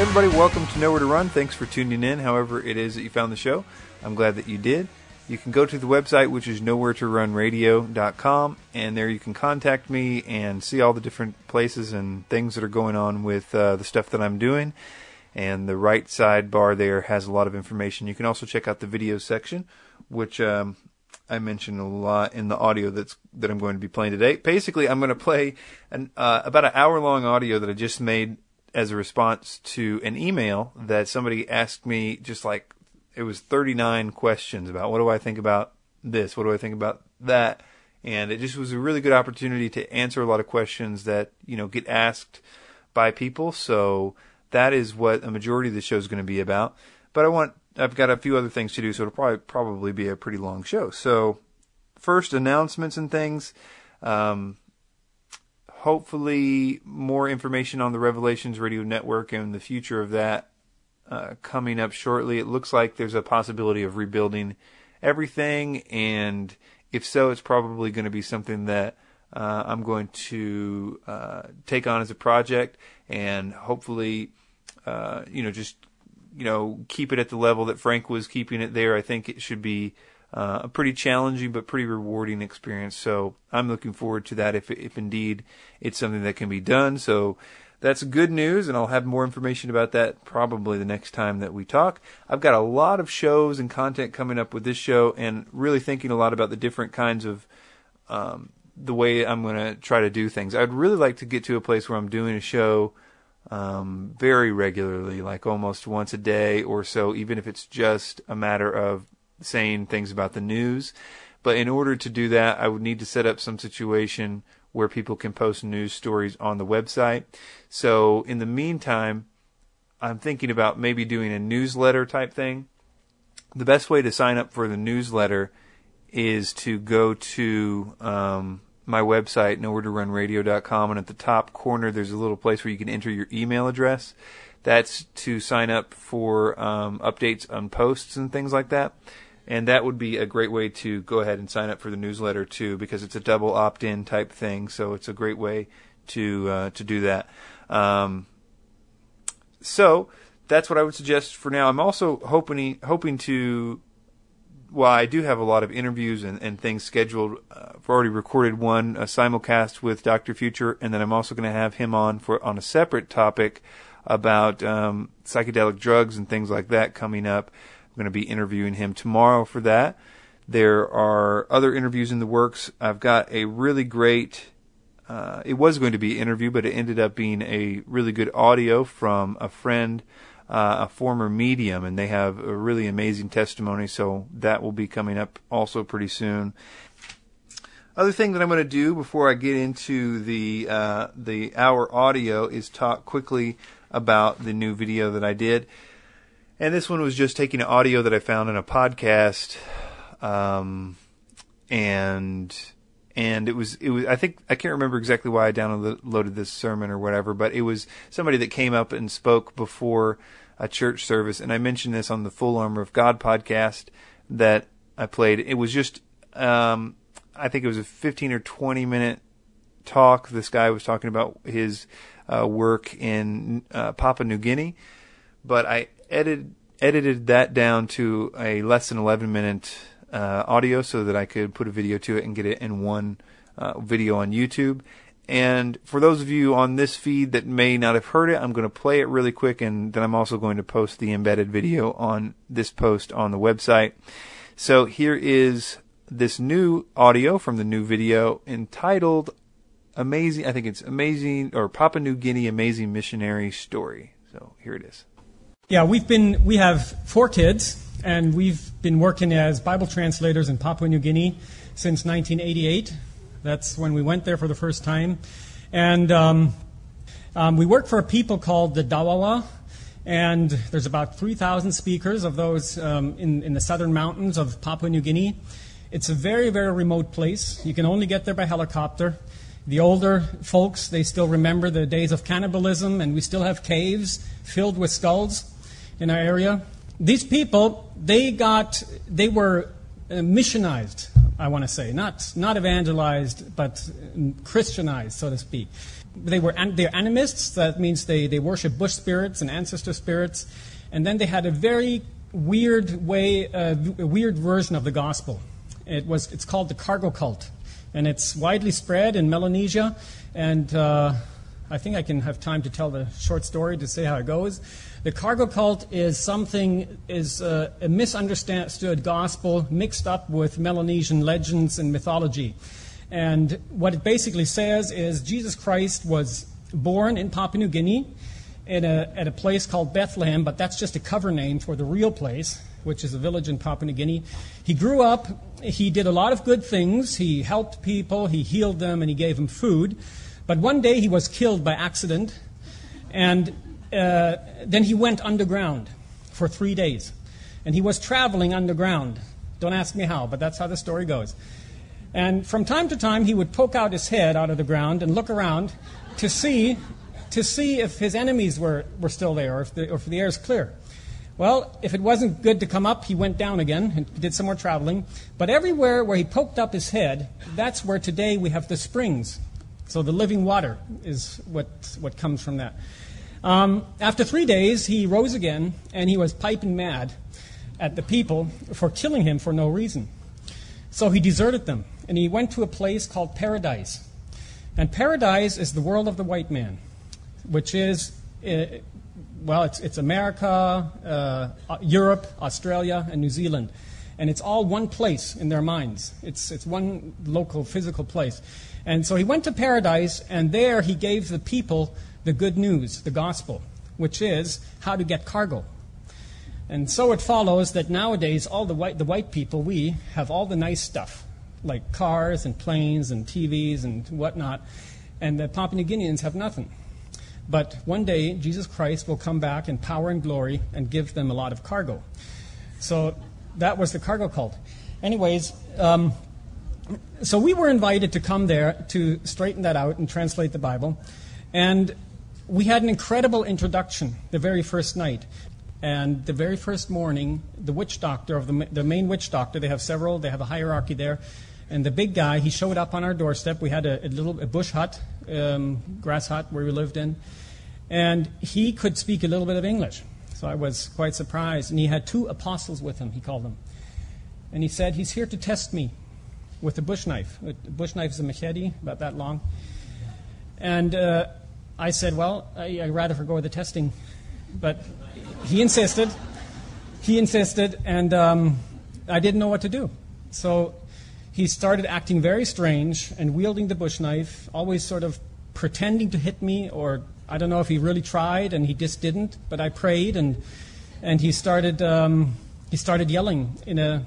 everybody, welcome to Nowhere to Run. Thanks for tuning in, however it is that you found the show. I'm glad that you did. You can go to the website, which is nowheretorunradio.com, and there you can contact me and see all the different places and things that are going on with the stuff that I'm doing. And the right sidebar there has a lot of information. You can also check out the video section, which I mentioned a lot in the audio that I'm going to be playing today. Basically, I'm going to play about an hour-long audio that I just made as a response to an email that somebody asked me, just like it was 39 questions about what do I think about this, what do I think about that, and it just was a really good opportunity to answer a lot of questions that get asked by people. So that is what a majority of the show is going to be about. But I've got a few other things to do, so it'll probably be a pretty long show. So first, announcements and things. Hopefully more information on the Revelations Radio Network and the future of that coming up shortly. It looks like there's a possibility of rebuilding everything, and if so, it's probably going to be something that I'm going to take on as a project, and hopefully, keep it at the level that Frank was keeping it there. I think it should be a pretty challenging but pretty rewarding experience. So I'm looking forward to that if indeed it's something that can be done. So that's good news, and I'll have more information about that probably the next time that we talk. I've got a lot of shows and content coming up with this show, and really thinking a lot about the different kinds of the way I'm going to try to do things. I'd really like to get to a place where I'm doing a show very regularly, like almost once a day or so, even if it's just a matter of saying things about the news. But in order to do that, I would need to set up some situation where people can post news stories on the website. So in the meantime, I'm thinking about maybe doing a newsletter type thing. The best way to sign up for the newsletter is to go to my website, nowheretorunradio.com, and at the top corner there's a little place where you can enter your email address. That's to sign up for updates on posts and things like that. And that would be a great way to go ahead and sign up for the newsletter too, because it's a double opt-in type thing. So it's a great way to do that. So that's what I would suggest for now. I'm also hoping to. Well, I do have a lot of interviews and things scheduled. I've already recorded one, a simulcast with Dr. Future, and then I'm also going to have him on a separate topic about psychedelic drugs and things like that coming up. I'm going to be interviewing him tomorrow for that. There are other interviews in the works. I've got a really great, it was going to be an interview, but it ended up being a really good audio from a friend, a former medium, and they have a really amazing testimony, so that will be coming up also pretty soon. Other thing that I'm going to do before I get into the hour audio is talk quickly about the new video that I did. And this one was just taking an audio that I found in a podcast, and it was I think I can't remember exactly why I downloaded this sermon or whatever, but it was somebody that came up and spoke before a church service, and I mentioned this on the Full Armor of God podcast that I played. It was just I think it was a 15 or 20 minute talk. This guy was talking about his work in Papua New Guinea, but I edited that down to a less than 11 minute audio so that I could put a video to it and get it in one video on YouTube. And for those of you on this feed that may not have heard it, I'm going to play it really quick, and then I'm also going to post the embedded video on this post on the website. So here is this new audio from the new video entitled Amazing, I think it's Amazing, or Papua New Guinea Amazing Missionary Story. So here it is. Yeah, we have 4 kids, and we've been working as Bible translators in Papua New Guinea since 1988. That's when we went there for the first time. And we work for a people called the Dawawa, and there's about 3,000 speakers of those in the southern mountains of Papua New Guinea. It's a very, very remote place. You can only get there by helicopter. The older folks, they still remember the days of cannibalism, and we still have caves filled with skulls in our area. These people, they were missionized, I want to say. Not evangelized, but Christianized, so to speak. they're animists. That means they worship bush spirits and ancestor spirits. And then they had a very weird way, a weird version of the gospel. It's called the cargo cult, and it's widely spread in Melanesia. And I think I can have time to tell the short story to say how it goes. The cargo cult is a misunderstood gospel mixed up with Melanesian legends and mythology. And what it basically says is Jesus Christ was born in Papua New Guinea at a place called Bethlehem, but that's just a cover name for the real place, which is a village in Papua New Guinea. He grew up, he did a lot of good things. He helped people, he healed them, and he gave them food. But one day he was killed by accident, and then he went underground for 3 days. And he was traveling underground. Don't ask me how, but that's how the story goes. And from time to time, he would poke out his head out of the ground and look around to see if his enemies were still there, or if the air is clear. Well, if it wasn't good to come up, he went down again and did some more traveling. But everywhere where he poked up his head, that's where today we have the springs. So the living water is what comes from that. After 3 days, he rose again, and he was piping mad at the people for killing him for no reason. So he deserted them, and he went to a place called Paradise. And Paradise is the world of the white man, which is, it's America, Europe, Australia, and New Zealand. And it's all one place in their minds. It's one local, physical place. And so he went to Paradise, and there he gave the people the good news, the gospel, which is how to get cargo. And so it follows that nowadays all the white people, we have all the nice stuff, like cars and planes and TVs and whatnot, and the Papua New Guineans have nothing. But one day Jesus Christ will come back in power and glory and give them a lot of cargo. So that was the cargo cult. Anyways, so we were invited to come there to straighten that out and translate the Bible. And we had an incredible introduction the very first night. And the very first morning, the witch doctor the main witch doctor, they have several, they have a hierarchy there. And the big guy, he showed up on our doorstep. We had a bush hut, grass hut where we lived in. And he could speak a little bit of English. So I was quite surprised. And he had 2 apostles with him, he called them. And he said, he's here to test me with a bush knife. A bush knife is a machete, about that long. And I said, well, I'd rather forgo the testing. But he insisted, and I didn't know what to do. So he started acting very strange and wielding the bush knife, always sort of pretending to hit me, or I don't know if he really tried and he just didn't. But I prayed, and he started yelling in a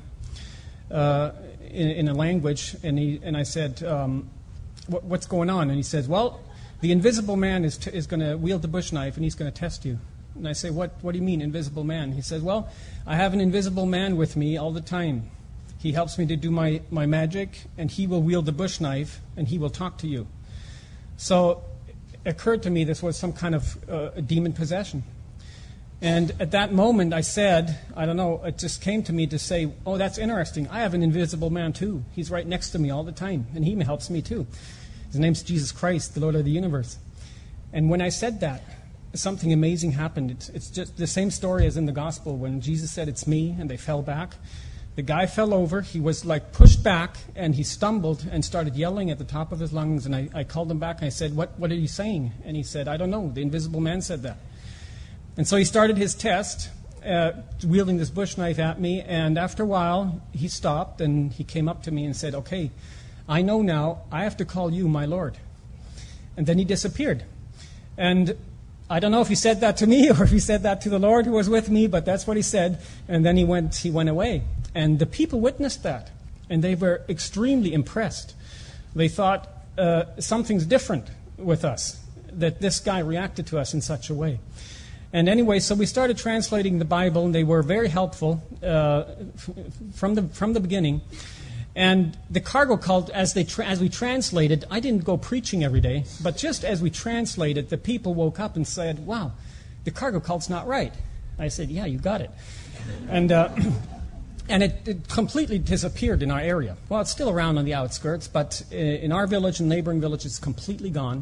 language, and I said, what's going on? And he says, well, the invisible man is going to wield the bush knife, and he's going to test you. And I say, what do you mean, invisible man? He says, well, I have an invisible man with me all the time. He helps me to do my magic, and he will wield the bush knife, and he will talk to you. So it occurred to me this was some kind of a demon possession. And at that moment I said, I don't know, it just came to me to say, oh, that's interesting. I have an invisible man too. He's right next to me all the time, and he helps me too. His name's Jesus Christ, the Lord of the universe. And when I said that, something amazing happened. It's just the same story as in the gospel when Jesus said, it's me, and they fell back. The guy fell over. He was like pushed back, and he stumbled and started yelling at the top of his lungs. And I called him back, and I said, what are you saying? And he said, I don't know. The invisible man said that. And so he started his test, wielding this bush knife at me. And after a while, he stopped, and he came up to me and said, okay, I know now. I have to call you my Lord. And then he disappeared. And I don't know if he said that to me or if he said that to the Lord who was with me, but that's what he said. And then he went away. And the people witnessed that, and they were extremely impressed. They thought something's different with us, that this guy reacted to us in such a way. And anyway, so we started translating the Bible, and they were very helpful from the beginning. And the cargo cult, as we translated, I didn't go preaching every day, but just as we translated, the people woke up and said, wow, the cargo cult's not right. I said, yeah, you got it. And it completely disappeared in our area. Well, it's still around on the outskirts, but in our village and neighboring villages, it's completely gone.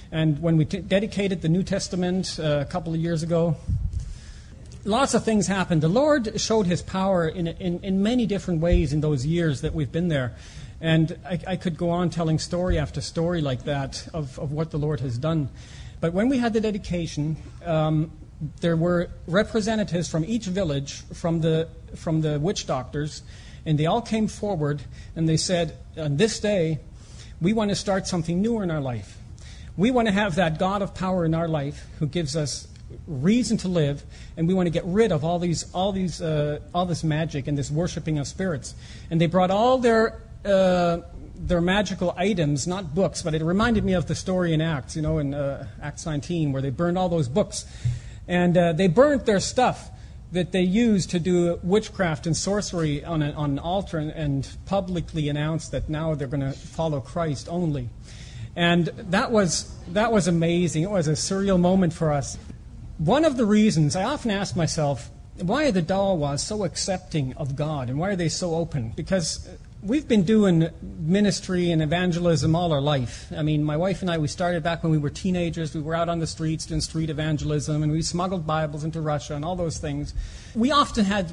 And when we dedicated the New Testament a couple of years ago, lots of things happened. The Lord showed His power in many different ways in those years that we've been there. And I could go on telling story after story like that of what the Lord has done. But when we had the dedication, there were representatives from each village, from the witch doctors, and they all came forward and they said, on this day, we want to start something new in our life. We want to have that God of power in our life who gives us reason to live, and we want to get rid of all this magic and this worshiping of spirits. And they brought all their magical items, not books, but it reminded me of the story in Acts, in Acts 19, where they burned all those books. And they burnt their stuff that they used to do witchcraft and sorcery on an altar and publicly announced that now they're going to follow Christ only. And that was amazing. It was a surreal moment for us. One of the reasons, I often ask myself, why are the Dawas so accepting of God, and why are they so open? Because we've been doing ministry and evangelism all our life. I mean, my wife and I, we started back when we were teenagers. We were out on the streets doing street evangelism, and we smuggled Bibles into Russia and all those things. We often had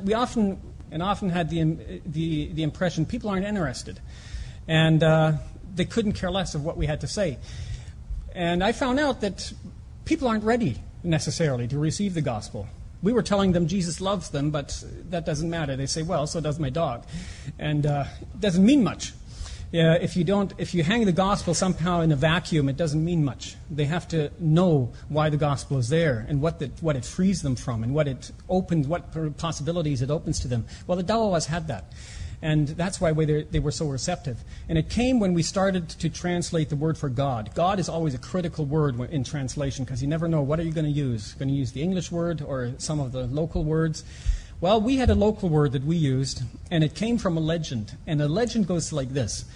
the impression people aren't interested, and they couldn't care less of what we had to say. And I found out that people aren't ready necessarily to receive the gospel. We were telling them Jesus loves them, but that doesn't matter. They say, well, so does my dog. And it doesn't mean much. If you hang the gospel somehow in a vacuum, it doesn't mean much. They have to know why the gospel is there and what it frees them from and what possibilities it opens to them. Well, the Dawas had that. And that's why they were so receptive. And it came when we started to translate the word for God. God is always a critical word in translation because you never know what are you going to use. Going to use the English word or some of the local words. Well, we had a local word that we used, and it came from a legend. And the legend goes like this.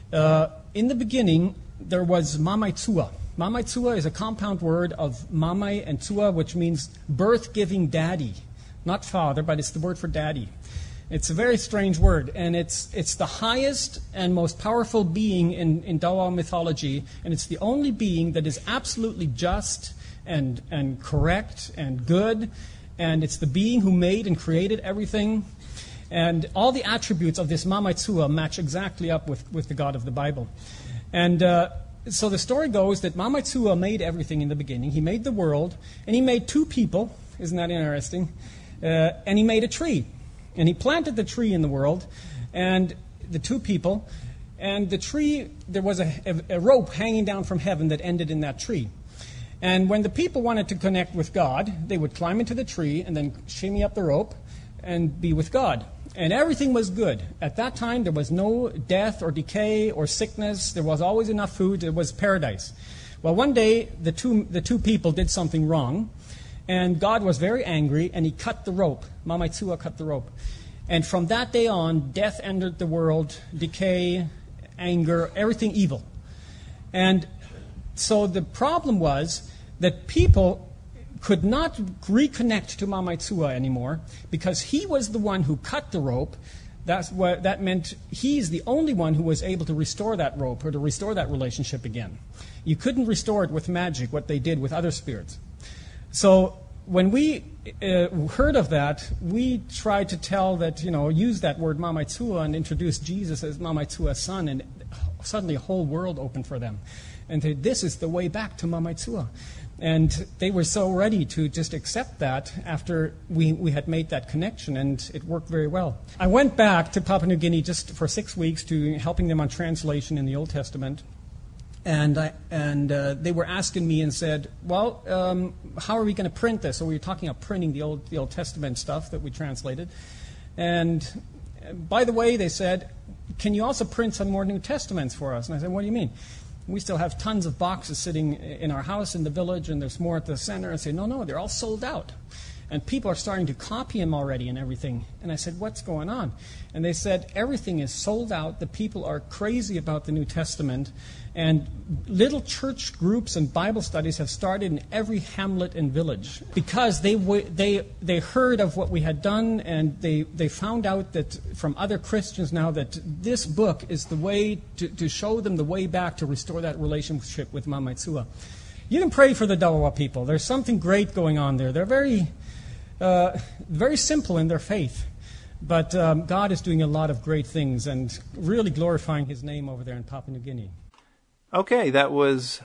In the beginning, there was Mamai Tua. Mamai Tua is a compound word of Mamai and Tua, which means birth-giving daddy. Not father, but it's the word for daddy. It's a very strange word, and it's the highest and most powerful being in Dawa mythology, and it's the only being that is absolutely just and correct and good, and it's the being who made and created everything. And all the attributes of this Mamai Tua match exactly up with the God of the Bible. And so the story goes that Mamai Tua made everything in the beginning. He made the world, and he made two people. Isn't that interesting? And he made a tree. And he planted the tree in the world, and the two people, and the tree, there was a rope hanging down from heaven that ended in that tree. And when the people wanted to connect with God, they would climb into the tree and then shimmy up the rope and be with God. And everything was good. At that time, there was no death or decay or sickness. There was always enough food. It was paradise. Well, one day, the two people did something wrong. And God was very angry, and he cut the rope. Mamai Tua cut the rope. And from that day on, death entered the world, decay, anger, everything evil. And so the problem was that people could not reconnect to Mamai Tua anymore because he was the one who cut the rope. That meant he's the only one who was able to restore that rope or to restore that relationship again. You couldn't restore it with magic, what they did with other spirits. So when we heard of that, we tried to tell that, use that word Mamai Tua and introduce Jesus as Mamai Tua's son, and suddenly a whole world opened for them. And this is the way back to Mamai Tua. And they were so ready to just accept that after we had made that connection, and it worked very well. I went back to Papua New Guinea just for 6 weeks to helping them on translation in the Old Testament. And they were asking me and said, well, how are we going to print this? So we were talking about printing the Old Testament stuff that we translated. And by the way, they said, can you also print some more New Testaments for us? And I said, what do you mean? We still have tons of boxes sitting in our house in the village, and there's more at the center. I say, no, they're all sold out. And people are starting to copy them already and everything. And I said, what's going on? And they said, everything is sold out. The people are crazy about the New Testament. And little church groups and Bible studies have started in every hamlet and village because they heard of what we had done, and they found out that from other Christians now that this book is the way to show them the way back to restore that relationship with Mamai Tua. You can pray for the Dawa people. There's something great going on there. They're very simple in their faith. But God is doing a lot of great things and really glorifying His name over there in Papua New Guinea. Okay, that was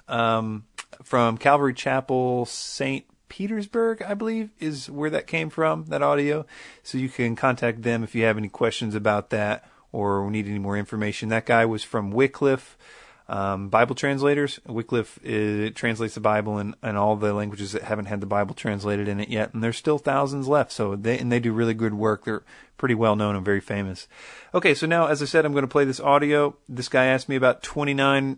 from Calvary Chapel, St. Petersburg, I believe, is where that came from, that audio. So you can contact them if you have any questions about that or need any more information. That guy was from Wycliffe Bible Translators. Wycliffe translates the Bible in all the languages that haven't had the Bible translated in it yet, and there's still thousands left. So they do really good work. They're pretty well known and very famous. Okay, so now, as I said, I'm going to play this audio. This guy asked me about 39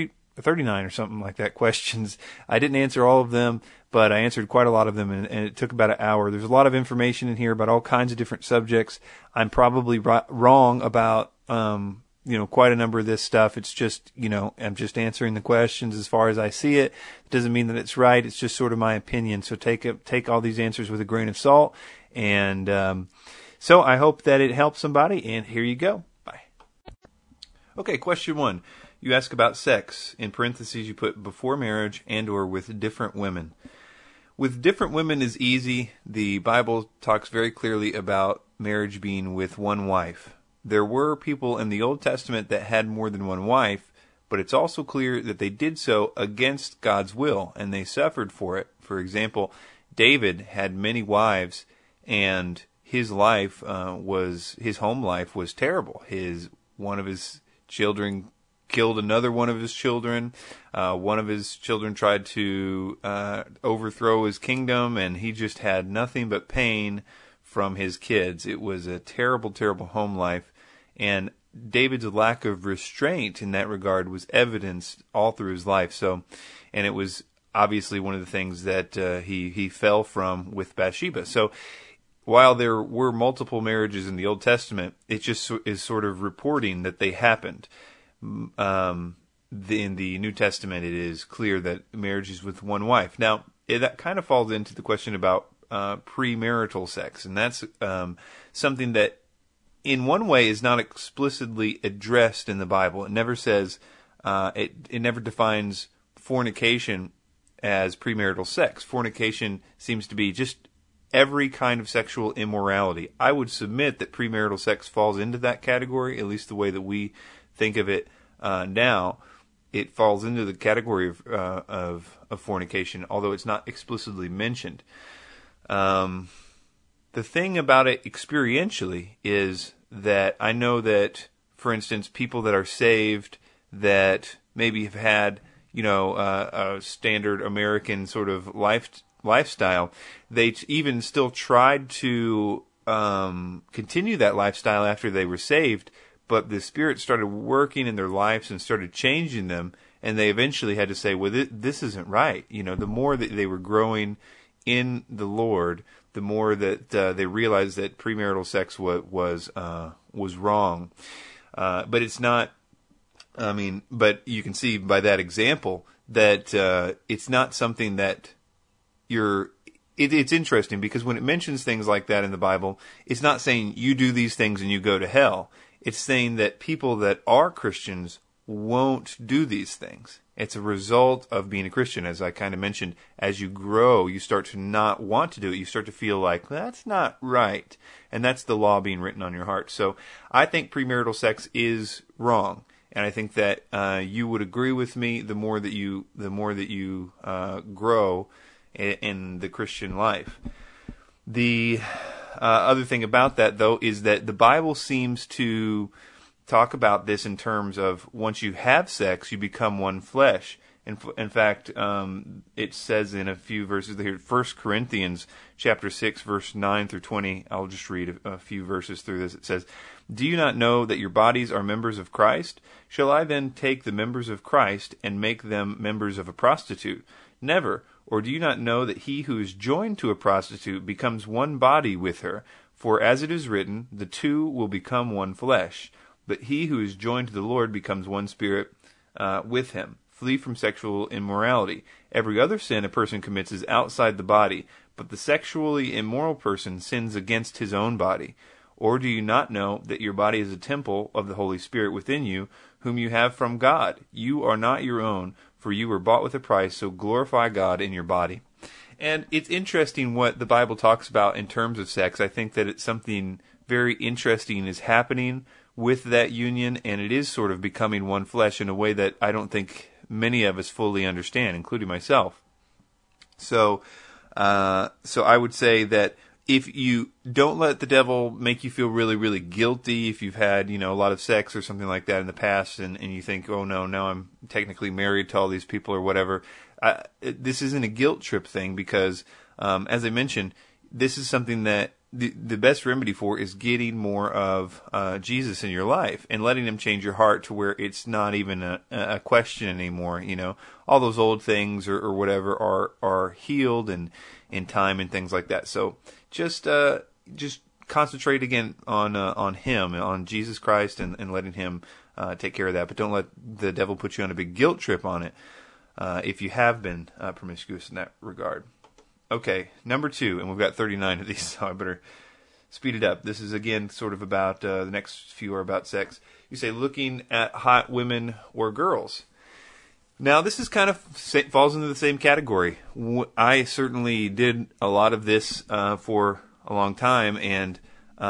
or something like that questions. I didn't answer all of them, but I answered quite a lot of them, and it took about an hour. There's a lot of information in here about all kinds of different subjects. I'm probably wrong about quite a number of this stuff. It's just, I'm just answering the questions as far as I see it. It doesn't mean that it's right. It's just sort of my opinion. So take all these answers with a grain of salt. And so I hope that it helps somebody. And here you go. Bye. Okay, question 1. You ask about sex. In parentheses, you put before marriage and or with different women. With different women is easy. The Bible talks very clearly about marriage being with one wife. There were people in the Old Testament that had more than one wife, but it's also clear that they did so against God's will, and they suffered for it. For example, David had many wives, and his life his home life was terrible. One of his children killed another one of his children. One of his children tried to overthrow his kingdom, and he just had nothing but pain from his kids. It was a terrible, terrible home life. And David's lack of restraint in that regard was evidenced all through his life. And it was obviously one of the things that he fell from with Bathsheba. So while there were multiple marriages in the Old Testament, it just is sort of reporting that they happened. In the New Testament, it is clear that marriage is with one wife. Now, that kind of falls into the question about premarital sex, and that's something that in one way is not explicitly addressed in the Bible. It never says it never defines fornication as premarital sex. Fornication seems to be just every kind of sexual immorality. I would submit that premarital sex falls into that category, at least the way that we think of it now. It falls into the category of fornication, although it's not explicitly mentioned. The thing about it experientially is that I know that, for instance, people that are saved that maybe have had, a standard American sort of lifestyle, they even still tried to continue that lifestyle after they were saved, but the Spirit started working in their lives and started changing them, and they eventually had to say, well, this isn't right. The more that they were growing in the Lord, the more that they realized that premarital sex was wrong. But it's not. But you can see by that example that it's not something that it's interesting, because when it mentions things like that in the Bible, it's not saying you do these things and you go to hell. It's saying that people that are Christians won't do these things. It's a result of being a Christian. As I kind of mentioned, as you grow, you start to not want to do it. You start to feel like, that's not right. And that's the law being written on your heart. So I think premarital sex is wrong. And I think that you would agree with me the more that you grow in the Christian life. The other thing about that, though, is that the Bible seems to talk about this in terms of once you have sex, you become one flesh. In fact, it says in a few verses here, 1 Corinthians chapter 6, verse 9 through 20. I'll just read a few verses through this. It says, "Do you not know that your bodies are members of Christ? Shall I then take the members of Christ and make them members of a prostitute? Never. Or do you not know that he who is joined to a prostitute becomes one body with her? For as it is written, the two will become one flesh. But he who is joined to the Lord becomes one spirit with him. Flee from sexual immorality. Every other sin a person commits is outside the body, but the sexually immoral person sins against his own body. Or do you not know that your body is a temple of the Holy Spirit within you, whom you have from God? You are not your own, For you were bought with a price, so glorify God in your body. And it's interesting what the Bible talks about in terms of sex. I think that it's something very interesting is happening with that union, and it is sort of becoming one flesh in a way that I don't think many of us fully understand, including myself. So I would say that if you don't let the devil make you feel really, really guilty, if you've had, a lot of sex or something like that in the past, and you think, oh no, now I'm technically married to all these people or whatever, this isn't a guilt trip thing because, as I mentioned, this is something that the best remedy for is getting more of Jesus in your life and letting him change your heart to where it's not even a question anymore. All those old things or whatever are healed and in time and things like that. So just concentrate again on him, on Jesus Christ, and letting him take care of that. But don't let the devil put you on a big guilt trip on it if you have been promiscuous in that regard. Okay, number 2, and we've got 39 of these, so I better speed it up. This is, again, sort of about, the next few are about sex. You say, looking at hot women or girls. Now, this is kind of falls into the same category. I certainly did a lot of this for a long time, and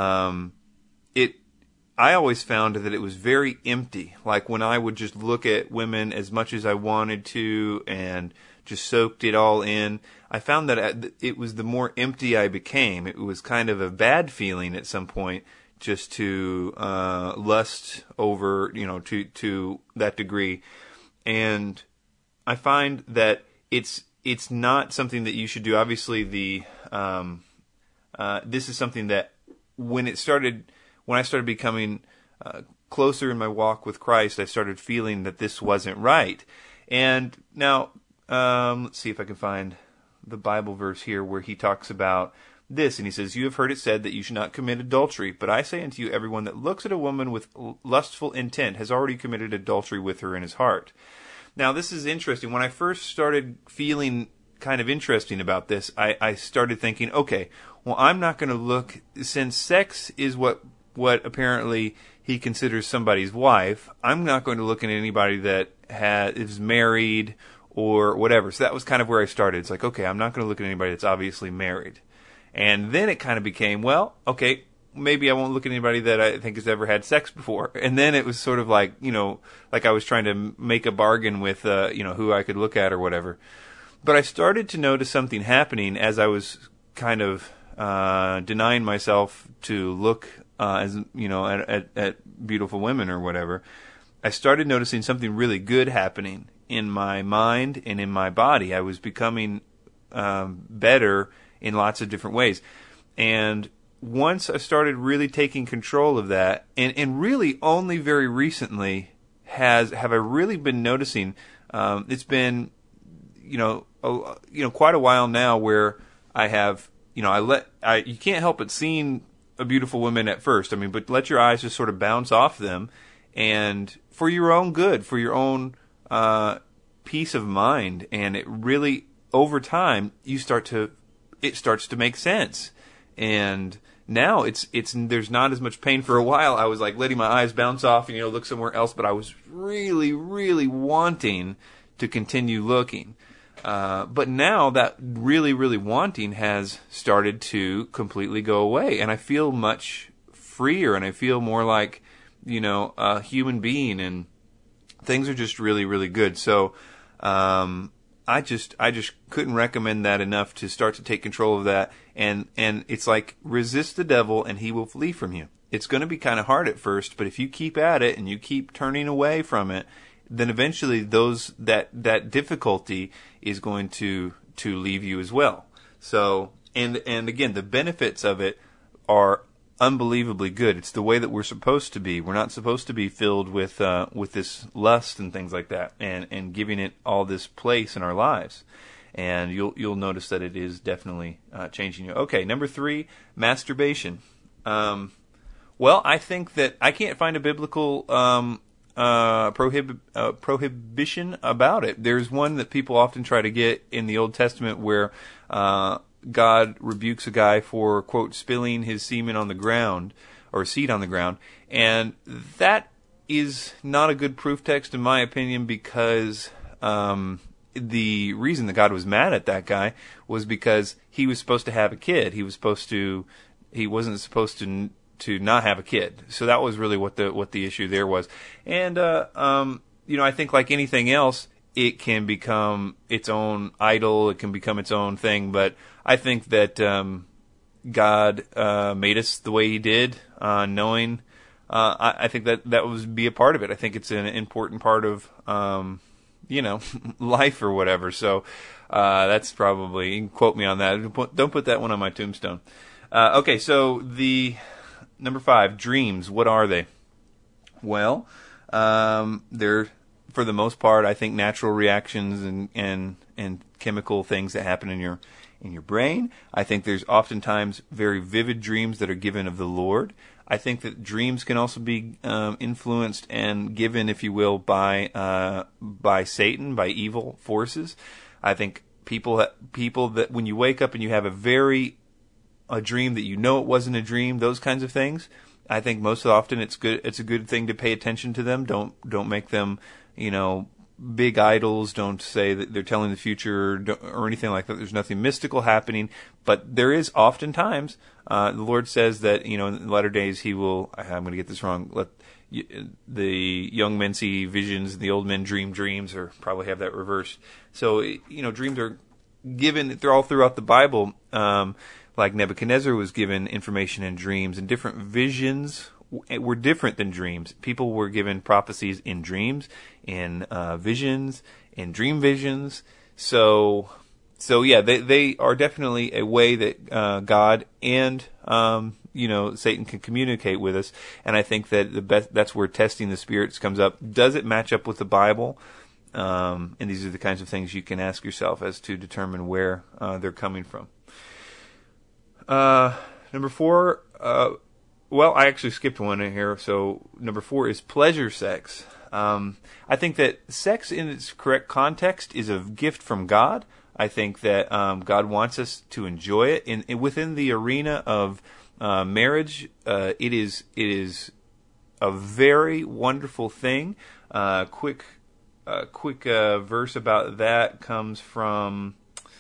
I always found that it was very empty. Like when I would just look at women as much as I wanted to and just soaked it all in, I found that it was the more empty I became. It was kind of a bad feeling at some point just to lust over, to that degree. And I find that it's not something that you should do. Obviously, this is something that when I started becoming closer in my walk with Christ, I started feeling that this wasn't right. And now, let's see if I can find the Bible verse here where he talks about this, and he says, "You have heard it said that you should not commit adultery, but I say unto you, everyone that looks at a woman with lustful intent has already committed adultery with her in his heart." Now, this is interesting. When I first started feeling kind of interesting about this, I started thinking, okay, well, I'm not going to look, since sex is what apparently he considers somebody's wife, I'm not going to look at anybody that is married or whatever. So that was kind of where I started. It's like, okay, I'm not going to look at anybody that's obviously married. And then it kind of became, well, okay, maybe I won't look at anybody that I think has ever had sex before. And then it was sort of like, like I was trying to make a bargain with, who I could look at or whatever. But I started to notice something happening as I was kind of denying myself to look at beautiful women or whatever. I started noticing something really good happening in my mind and in my body. I was becoming better in lots of different ways. And once I started really taking control of that, and really only very recently have I really been noticing, it's been, quite a while now where I have, you can't help but seeing a beautiful woman at first. I mean, but let your eyes just sort of bounce off them, and for your own good, for your own peace of mind, and it really, over time, it starts to make sense. And now there's not as much pain. For a while, I was like letting my eyes bounce off and look somewhere else, but I was really, really wanting to continue looking. But now that really, really wanting has started to completely go away, and I feel much freer, and I feel more like, a human being, and things are just really, really good. So, I just couldn't recommend that enough to start to take control of that. And it's like, resist the devil and he will flee from you. It's going to be kind of hard at first, but if you keep at it and you keep turning away from it, then eventually that difficulty is going to leave you as well. So, and again, the benefits of it are unbelievably good. It's the way that we're supposed to be. We're not supposed to be filled with this lust and things like that, and giving it all this place in our lives. And you'll notice that it is definitely changing you. Okay, number 3, masturbation. Well, I think that I can't find a biblical prohibition about it. There's one that people often try to get in the Old Testament where God rebukes a guy for, quote, spilling his semen on the ground, or seed on the ground. And that is not a good proof text, in my opinion, because the reason that God was mad at that guy was because he was supposed to have a kid. He wasn't supposed to not have a kid. So that was really what the issue there was. And I think like anything else, it can become its own idol. It can become its own thing. But I think that God made us the way He did, knowing. I think that would be a part of it. I think it's an important part of life or whatever. So that's probably, you can quote me on that. Don't put that one on my tombstone. Okay, so the number 5, dreams. What are they? Well, they're, for the most part, I think natural reactions and chemical things that happen in your brain. I think there's oftentimes very vivid dreams that are given of the Lord. I think that dreams can also be influenced and given, if you will, by Satan, by evil forces. I think people that when you wake up and you have a dream that you know it wasn't a dream, those kinds of things, I think most often it's a good thing to pay attention to them. Don't make them, big idols. Don't say that they're telling the future or anything like that. There's nothing mystical happening, but there is oftentimes. The Lord says that in the latter days He will. I'm going to get this wrong. Let the young men see visions, and the old men dream dreams, or probably have that reversed. So dreams are given. They're all throughout the Bible. Like Nebuchadnezzar was given information in dreams, and different visions were different than dreams. People were given prophecies in dreams, in visions, in dream visions. So yeah, they are definitely a way that God and Satan can communicate with us. And I think that that's where testing the spirits comes up. Does it match up with the Bible? And these are the kinds of things you can ask yourself as to determine where they're coming from. Number 4. Well, I actually skipped one in here. So number 4 is pleasure sex. I think that sex in its correct context is a gift from God. I think that God wants us to enjoy it. Within the arena of marriage, it is a very wonderful thing. Quick verse about that comes from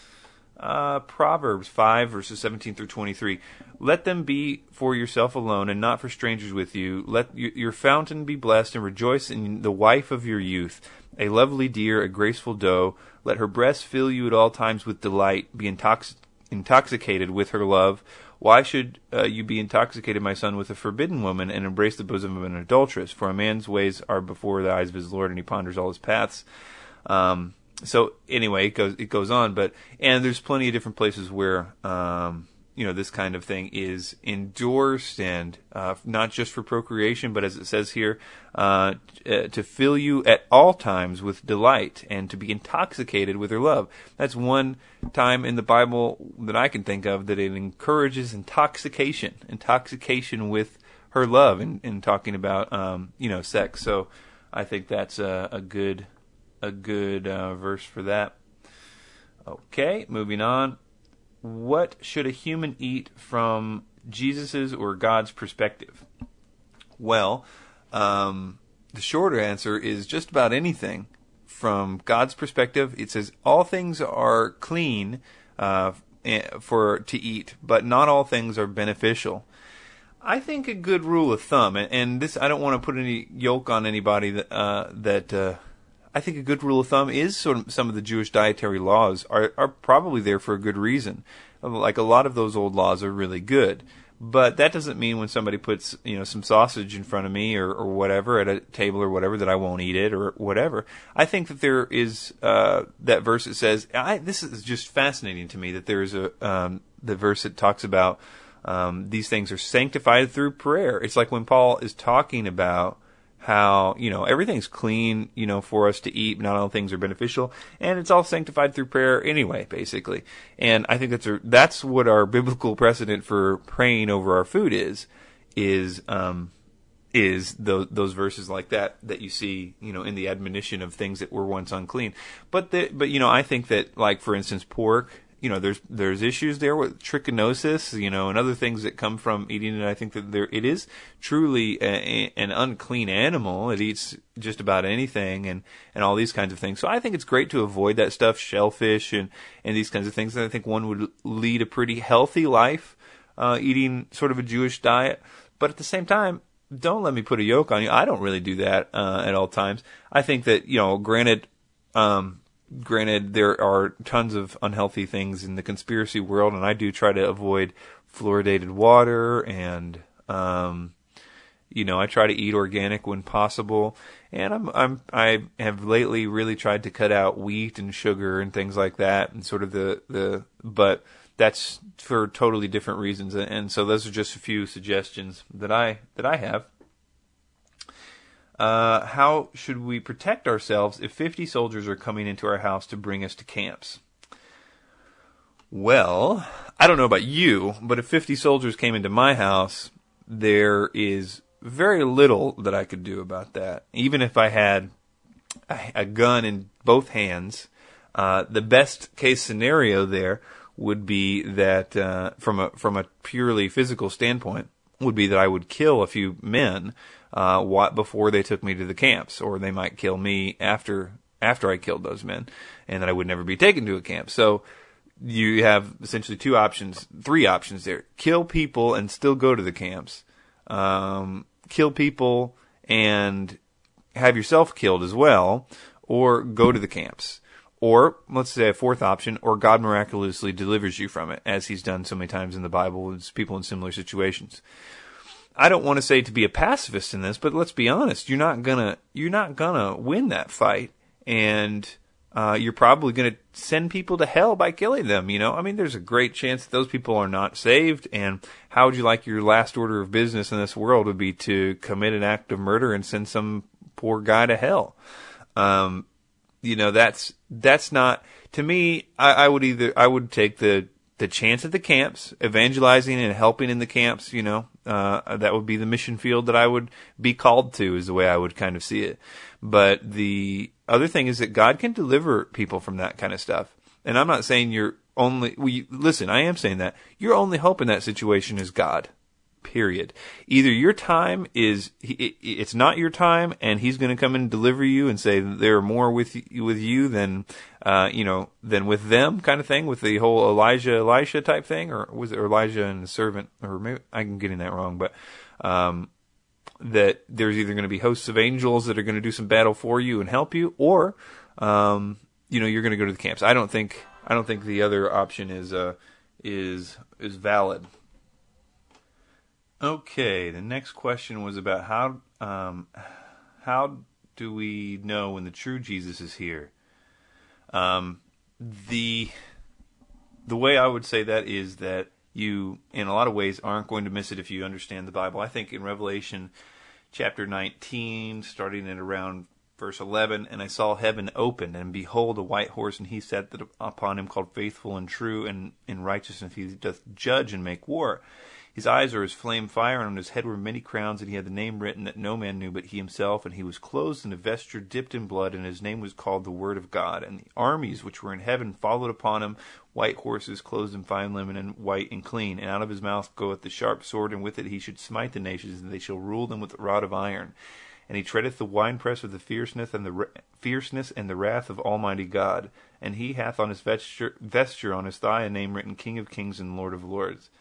Proverbs 5, verses 17 through 23. Let them be for yourself alone, and not for strangers with you. Let your fountain be blessed, and rejoice in the wife of your youth, a lovely deer, a graceful doe. Let her breast fill you at all times with delight. Be intoxicated with her love. Why should you be intoxicated, my son, with a forbidden woman, and embrace the bosom of an adulteress? For a man's ways are before the eyes of his Lord, and he ponders all his paths. So anyway, it goes on, and there's plenty of different places where this kind of thing is endorsed, and not just for procreation, but as it says here, to fill you at all times with delight, and to be intoxicated with her love. That's one time in the Bible that I can think of that it encourages intoxication with her love, in talking about sex. So I think that's a good verse for that. Okay, moving on. What should a human eat from Jesus's or God's perspective? Well, the shorter answer is just about anything. From God's perspective, it says all things are clean to eat, but not all things are beneficial. I think a good rule of thumb, and this, I don't want to put any yoke on anybody I think a good rule of thumb is sort of some of the Jewish dietary laws are probably there for a good reason. Like a lot of those old laws are really good. But that doesn't mean when somebody puts, some sausage in front of me or whatever at a table or whatever that I won't eat it or whatever. I think that there is that verse that says, this is just fascinating to me that there is the verse that talks about these things are sanctified through prayer. It's like when Paul is talking about how, everything's clean, for us to eat, not all things are beneficial, and it's all sanctified through prayer anyway, basically. And I think that's what our biblical precedent for praying over our food is those verses like that you see, in the admonition of things that were once unclean. But I think that, like, for instance, pork there's issues there with trichinosis, and other things that come from eating it. I think that it is truly an unclean animal. It eats just about anything and all these kinds of things. So I think it's great to avoid that stuff, shellfish and these kinds of things. And I think one would lead a pretty healthy life eating sort of a Jewish diet. But at the same time, don't let me put a yoke on you. I don't really do that at all times. I think that, granted, there are tons of unhealthy things in the conspiracy world, and I do try to avoid fluoridated water, and I try to eat organic when possible. And I have lately really tried to cut out wheat and sugar and things like that, and sort of but that's for totally different reasons. And so those are just a few suggestions that I have. How should we protect ourselves if 50 soldiers are coming into our house to bring us to camps? Well, I don't know about you, but if 50 soldiers came into my house, there is very little that I could do about that. Even if I had a gun in both hands, the best case scenario there would be that, from a purely physical standpoint, would be that I would kill a few men before they took me to the camps, or they might kill me after I killed those men, and that I would never be taken to a camp. So you have essentially three options there: kill people and still go to the camps, kill people and have yourself killed as well, or go to the camps. Or, let's say a fourth option, or God miraculously delivers you from it, as he's done so many times in the Bible with people in similar situations. I don't want to say to be a pacifist in this, but let's be honest, you're not gonna win that fight, and you're probably gonna send people to hell by killing them. There's a great chance that those people are not saved, and how would you like your last order of business in this world would be to commit an act of murder and send some poor guy to hell? That's not, to me. I would take the chance at the camps, evangelizing and helping in the camps. That would be the mission field that I would be called to, is the way I would kind of see it. But the other thing is that God can deliver people from that kind of stuff. And I'm not saying listen, I am saying that your only hope in that situation is God. Period. Either your time it's not your time, and he's going to come and deliver you and say there are more with you than with them, kind of thing, with the whole Elisha type thing, or was it Elijah and the servant, or maybe I'm getting that wrong, but that there's either going to be hosts of angels that are going to do some battle for you and help you, or you're going to go to the camps. I don't think the other option is valid. Okay, the next question was about how do we know when the true Jesus is here? The way I would say that is that you, in a lot of ways, aren't going to miss it if you understand the Bible. I think in Revelation chapter 19, starting at around verse 11, and I saw heaven open, and behold, a white horse, and he sat upon him, called Faithful and True, and in righteousness he doth judge and make war. His eyes are as flame fire, and on his head were many crowns, and he had the name written that no man knew but he himself, and he was clothed in a vesture dipped in blood, and his name was called the Word of God. And the armies which were in heaven followed upon him, white horses, clothed in fine linen, and white and clean. And out of his mouth goeth the sharp sword, and with it he should smite the nations, and they shall rule them with a rod of iron. And he treadeth the winepress of the fierceness and the wrath of Almighty God. And he hath on his vesture on his thigh a name written, King of Kings and Lord of Lords.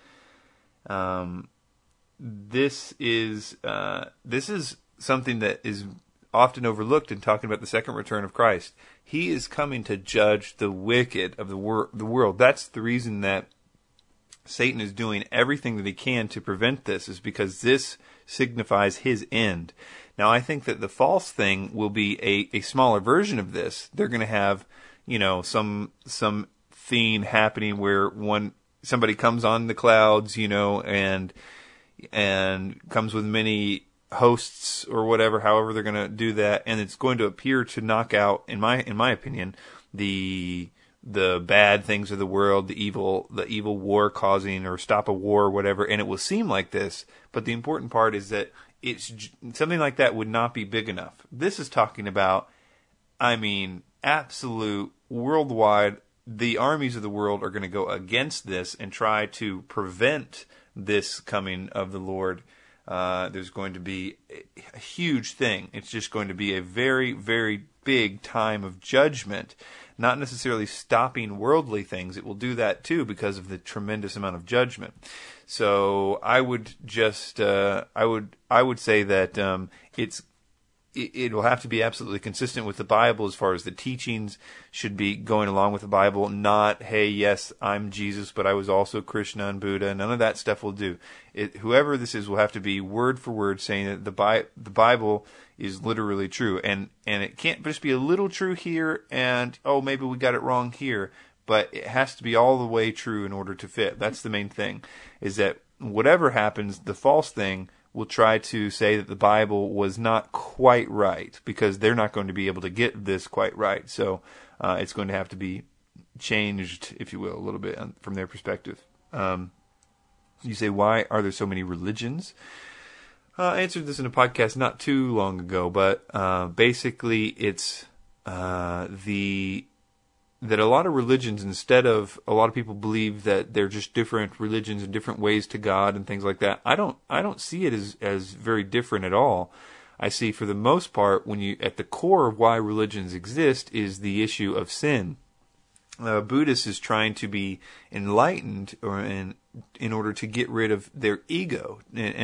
This is something that is often overlooked in talking about the second return of Christ. He is coming to judge the wicked of the world. That's the reason that Satan is doing everything that he can to prevent this, is because this signifies his end. Now, I think that the false thing will be a smaller version of this. They're going to have, some thing happening where somebody comes on the clouds, and comes with many hosts or whatever, however they're going to do that, and it's going to appear to knock out, in my opinion, the bad things of the world, the evil war causing, or stop a war or whatever, and it will seem like this. But the important part is that it's something like that would not be big enough. This is talking about, absolute worldwide the armies of the world are going to go against this and try to prevent this coming of the Lord. There's going to be a huge thing. It's just going to be a very, very big time of judgment, not necessarily stopping worldly things. It will do that too because of the tremendous amount of judgment. So I would just, I would say that it will have to be absolutely consistent with the Bible as far as the teachings should be going along with the Bible, not, hey, yes, I'm Jesus, but I was also Krishna and Buddha. None of that stuff will do. Whoever this is will have to be word for word saying that the Bible is literally true. And it can't just be a little true here and, oh, maybe we got it wrong here. But it has to be all the way true in order to fit. That's the main thing, is that whatever happens, the false thing will try to say that the Bible was not quite right because they're not going to be able to get this quite right. So it's going to have to be changed, if you will, a little bit from their perspective. You say, why are there so many religions? I answered this in a podcast not too long ago, but basically it's that a lot of religions, instead of a lot of people believe that they're just different religions and different ways to God and things like that. I don't see it as very different at all. I see, for the most part, at the core of why religions exist is the issue of sin. Buddhist is trying to be enlightened in order to get rid of their ego,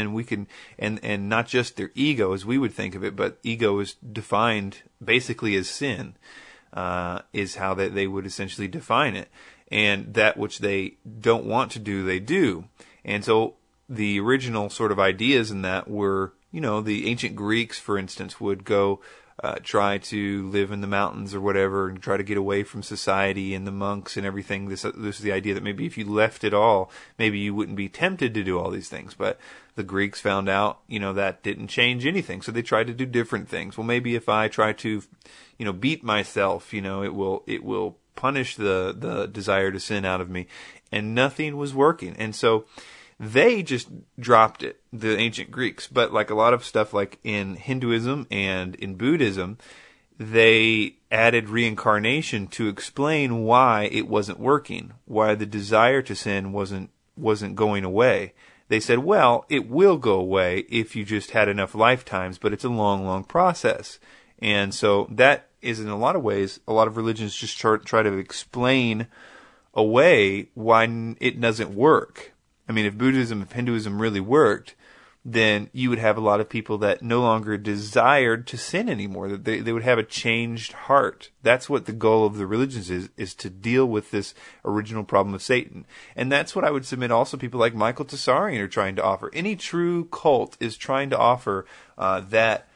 and not just their ego as we would think of it, but ego is defined basically as sin. Is how they would essentially define it. And that which they don't want to do, they do. And so the original sort of ideas in that were, the ancient Greeks, for instance, would go try to live in the mountains or whatever and try to get away from society and the monks and everything. This is the idea that maybe if you left it all, maybe you wouldn't be tempted to do all these things. But the Greeks found out, that didn't change anything. So they tried to do different things. Well, maybe if I try to, beat myself, it will punish the desire to sin out of me. And nothing was working. And so they just dropped it, the ancient Greeks. But like a lot of stuff like in Hinduism and in Buddhism, they added reincarnation to explain why it wasn't working, why the desire to sin wasn't going away. They said, well, it will go away if you just had enough lifetimes, but it's a long, long process. And so that is, in a lot of ways, a lot of religions just try to explain away why it doesn't work. I mean, if Hinduism really worked, then you would have a lot of people that no longer desired to sin anymore, that they would have a changed heart. That's what the goal of the religions is to deal with this original problem of Satan. And that's what I would submit also people like Michael Tsarian are trying to offer. Any true cult is trying to offer that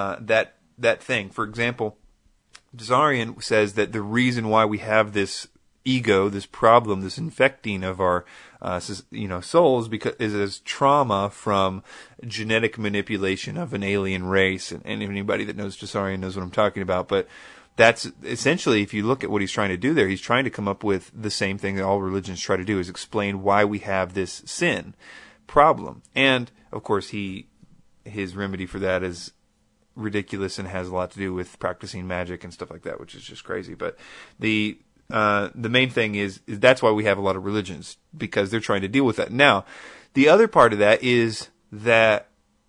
thing. For example, Tsarian says that the reason why we have this ego, this problem, this infecting of our souls, because is as trauma from genetic manipulation of an alien race. And anybody that knows Tsarian knows what I'm talking about. But that's essentially, if you look at what he's trying to do there, he's trying to come up with the same thing that all religions try to do, is explain why we have this sin problem. And of course, his remedy for that is ridiculous and has a lot to do with practicing magic and stuff like that, which is just crazy. But the main thing is that's why we have a lot of religions, because they're trying to deal with that. Now, the other part of that is that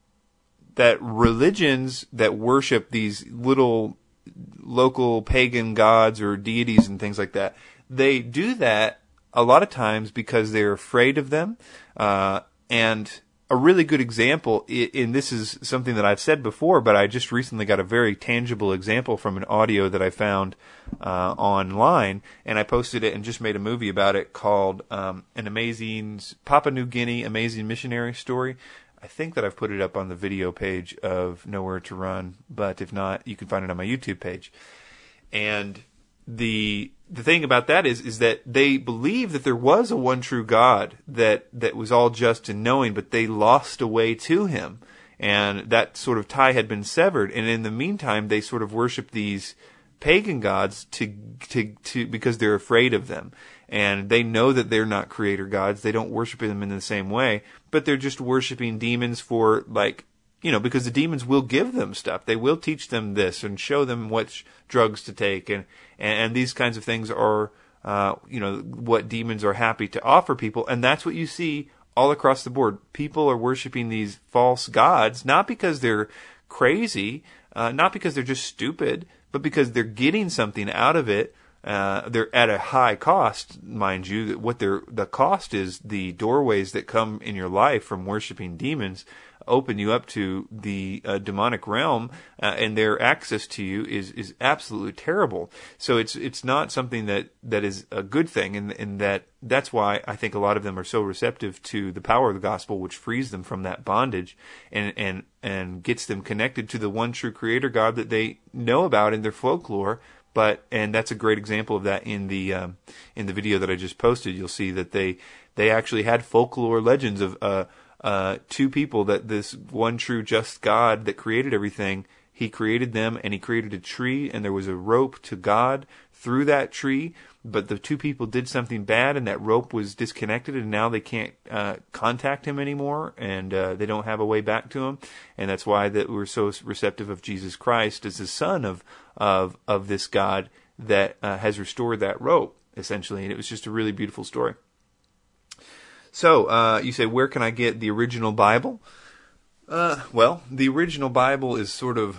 religions that worship these little local pagan gods or deities and things like that, they do that a lot of times because they're afraid of them. And a really good example, and this is something that I've said before, but I just recently got a very tangible example from an audio that I found online, and I posted it and just made a movie about it called An Amazing Papua New Guinea Amazing Missionary Story. I think that I've put it up on the video page of Nowhere to Run, but if not, you can find it on my YouTube page. And the thing about that is that they believe that there was a one true God that was all just and knowing, but they lost a way to him. And that sort of tie had been severed. And in the meantime, they sort of worship these pagan gods to because they're afraid of them. And they know that they're not creator gods. They don't worship them in the same way, but they're just worshiping demons for, like, because the demons will give them stuff. They will teach them this and show them which drugs to take. And these kinds of things are what demons are happy to offer people. And that's what you see all across the board. People are worshiping these false gods, not because they're crazy, not because they're just stupid, but because they're getting something out of it. They're at a high cost, mind you. The cost is the doorways that come in your life from worshiping demons open you up to the demonic realm, and their access to you is absolutely terrible. So it's not something that is a good thing, and that's why I think a lot of them are so receptive to the power of the gospel, which frees them from that bondage and gets them connected to the one true Creator God that they know about in their folklore. And that's a great example of that in the video that I just posted. You'll see that they actually had folklore legends of two people, that this one true just God that created everything, he created them, and he created a tree, and there was a rope to God through that tree, but the two people did something bad, and that rope was disconnected, and now they can't contact him anymore, and they don't have a way back to him, and that's why that we're so receptive of Jesus Christ as the son of this God that has restored that rope, essentially, and it was just a really beautiful story. So, you say, where can I get the original Bible? Well, the original Bible is sort of,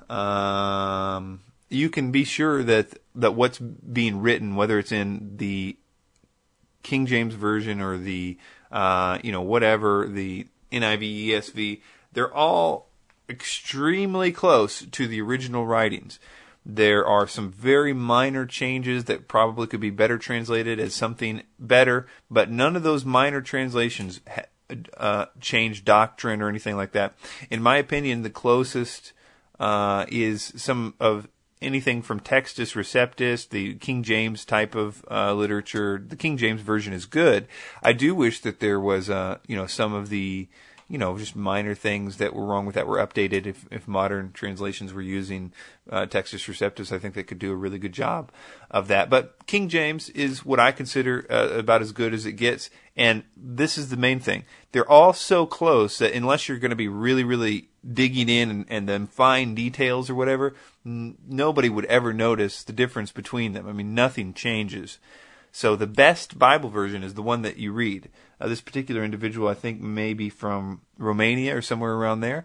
you can be sure that what's being written, whether it's in the King James Version or the, whatever, the NIV, ESV, they're all extremely close to the original writings. There are some very minor changes that probably could be better translated as something better, but none of those minor translations change doctrine or anything like that. In my opinion, the closest is some of anything from Textus Receptus, the King James type of literature. The King James Version is good. I do wish that there was, some of the just minor things that were wrong with that were updated. If modern translations were using Textus Receptus, I think they could do a really good job of that. But King James is what I consider about as good as it gets. And this is the main thing. They're all so close that unless you're going to be really, really digging in and then find details or whatever, nobody would ever notice the difference between them. I mean, nothing changes. So the best Bible version is the one that you read. This particular individual, I think, may be from Romania or somewhere around there.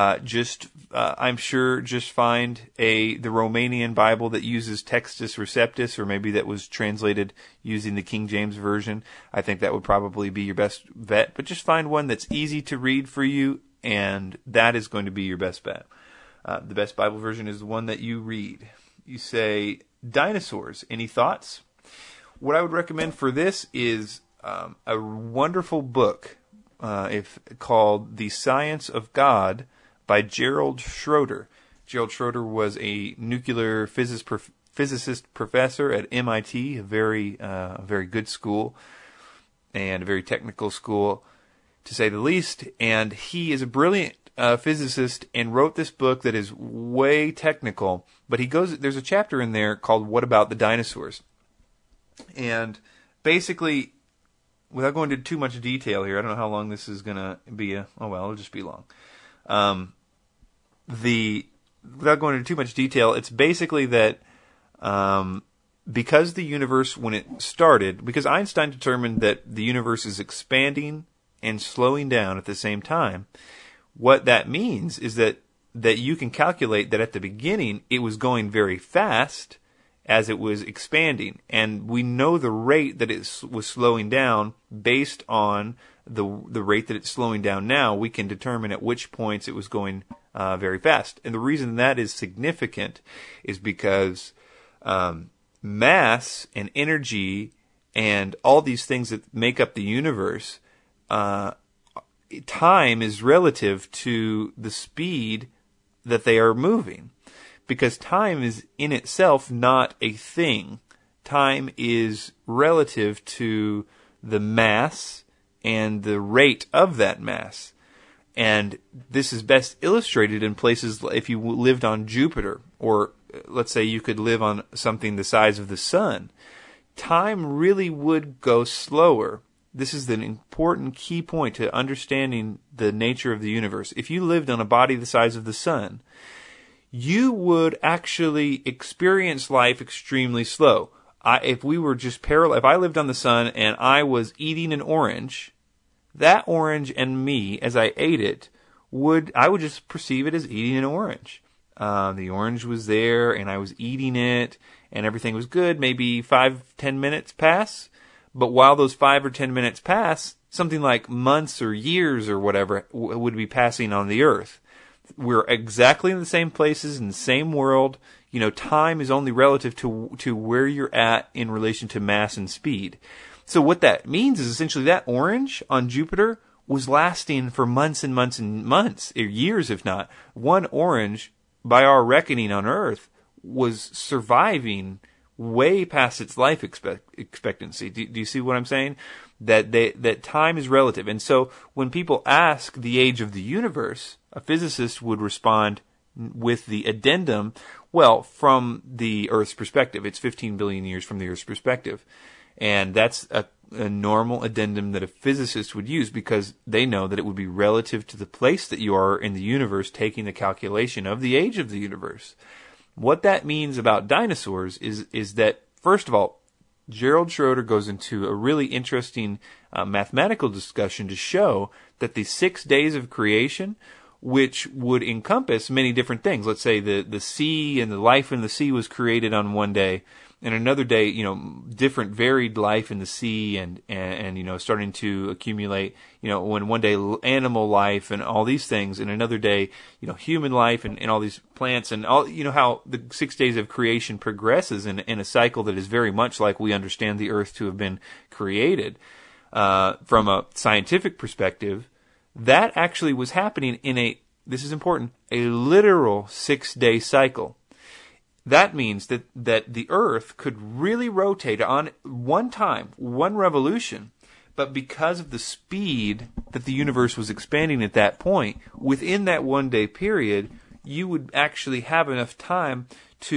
I'm sure, just find the Romanian Bible that uses Textus Receptus, or maybe that was translated using the King James Version. I think that would probably be your best bet. But just find one that's easy to read for you, and that is going to be your best bet. The best Bible version is the one that you read. You say, dinosaurs. Any thoughts? What I would recommend for this is a wonderful book called The Science of God by Gerald Schroeder. Gerald Schroeder was a nuclear physicist professor at MIT, a very good school and a very technical school, to say the least. And he is a brilliant physicist and wrote this book that is way technical. But there's a chapter in there called "What About the Dinosaurs?" And basically, without going into too much detail here, I don't know how long this is going to be. It'll just be long. Without going into too much detail, it's basically that because the universe, when it started, because Einstein determined that the universe is expanding and slowing down at the same time, what that means is that you can calculate that at the beginning it was going very fast as it was expanding, and we know the rate that it was slowing down based on the rate that it's slowing down now. We can determine at which points it was going very fast, and the reason that is significant is because mass and energy and all these things that make up the universe, time is relative to the speed that they are moving. Because time is in itself not a thing. Time is relative to the mass and the rate of that mass. And this is best illustrated in places if you lived on Jupiter, or let's say you could live on something the size of the sun. Time really would go slower. This is an important key point to understanding the nature of the universe. If you lived on a body the size of the sun, you would actually experience life extremely slow. if we were just parallel, if I lived on the sun and I was eating an orange, that orange and me, as I ate it, I would just perceive it as eating an orange. The orange was there, and I was eating it, and everything was good. Maybe 5-10 minutes pass, but while those 5 or 10 minutes pass, something like months or years or whatever would be passing on the earth. We're exactly in the same places, in the same world. Time is only relative to where you're at in relation to mass and speed. So what that means is essentially that orange on Jupiter was lasting for months and months and months, or years if not. One orange, by our reckoning on Earth, was surviving way past its life expectancy. Do you see what I'm saying? That time is relative. And so when people ask the age of the universe, a physicist would respond with the addendum, well, from the Earth's perspective, it's 15 billion years from the Earth's perspective. And that's a normal addendum that a physicist would use because they know that it would be relative to the place that you are in the universe, taking the calculation of the age of the universe. What that means about dinosaurs is that, first of all, Gerald Schroeder goes into a really interesting mathematical discussion to show that the 6 days of creation, which would encompass many different things. Let's say the sea and the life in the sea was created on one day, and another day, different varied life in the sea and starting to accumulate, when one day animal life and all these things, and another day, human life and all these plants and all, how the 6 days of creation progresses in a cycle that is very much like we understand the earth to have been created. From a scientific perspective, that actually was happening in this is important, a literal 6-day cycle. That means that the Earth could really rotate on one time, one revolution, but because of the speed that the universe was expanding at that point, within that 1 day period, you would actually have enough time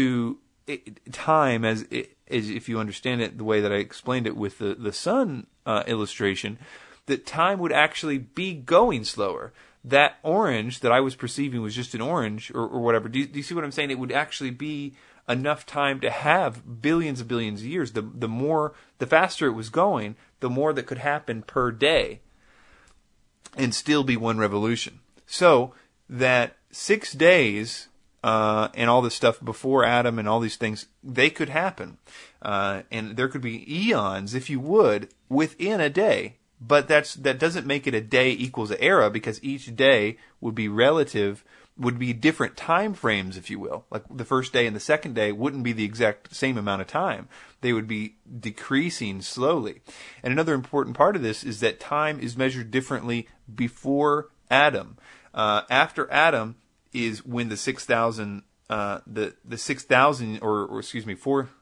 as if you understand it the way that I explained it with the sun illustration, that time would actually be going slower. That orange that I was perceiving was just an orange or whatever. Do you see what I'm saying? It would actually be enough time to have billions of years. The faster it was going, the more that could happen per day and still be one revolution. So that 6 days and all this stuff before Adam and all these things, they could happen. And there could be eons, if you would, within a day. But that doesn't make it a day equals an era, because each day would be different time frames, if you will. Like the first day and the second day wouldn't be the exact same amount of time. They would be decreasing slowly. And another important part of this is that time is measured differently before Adam. After Adam is when the 6,000, the 6,000 or excuse me,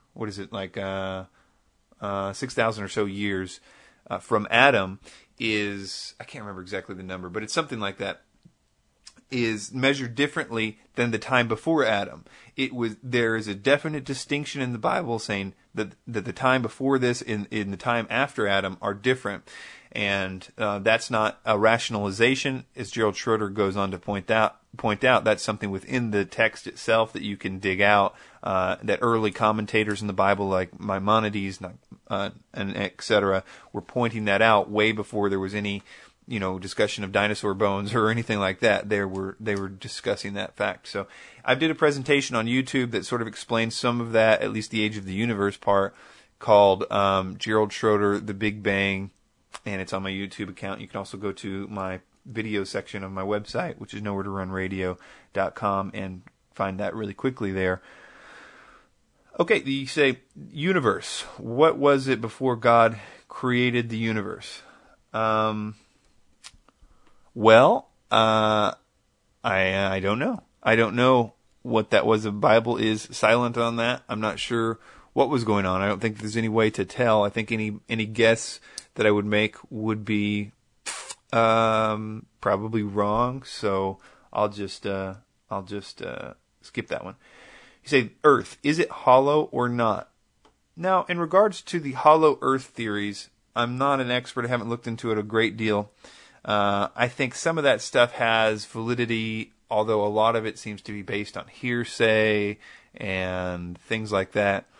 6,000 or so years from Adam is, I can't remember exactly the number, but it's something like that, is measured differently than the time before Adam. There is a definite distinction in the Bible saying that the time before this and in the time after Adam are different. And that's not a rationalization, as Gerald Schroeder goes on to point out. That's something within the text itself that you can dig out, that early commentators in the Bible like Maimonides and etc. were pointing that out way before there was any discussion of dinosaur bones or anything like that. They were discussing that fact. So I did a presentation on YouTube that sort of explains some of that, at least the age of the universe part, called Gerald Schroeder, The Big Bang, and it's on my YouTube account. You can also go to my video section of my website, which is nowheretorunradio.com, and find that really quickly there. Okay, you say universe. What was it before God created the universe? I don't know. I don't know what that was. The Bible is silent on that. I'm not sure what was going on. I don't think there's any way to tell. I think any guess that I would make would be probably wrong. So I'll just skip that one. You say Earth, is it hollow or not? Now, in regards to the hollow Earth theories, I'm not an expert. I haven't looked into it a great deal. I think some of that stuff has validity, although a lot of it seems to be based on hearsay and things like that.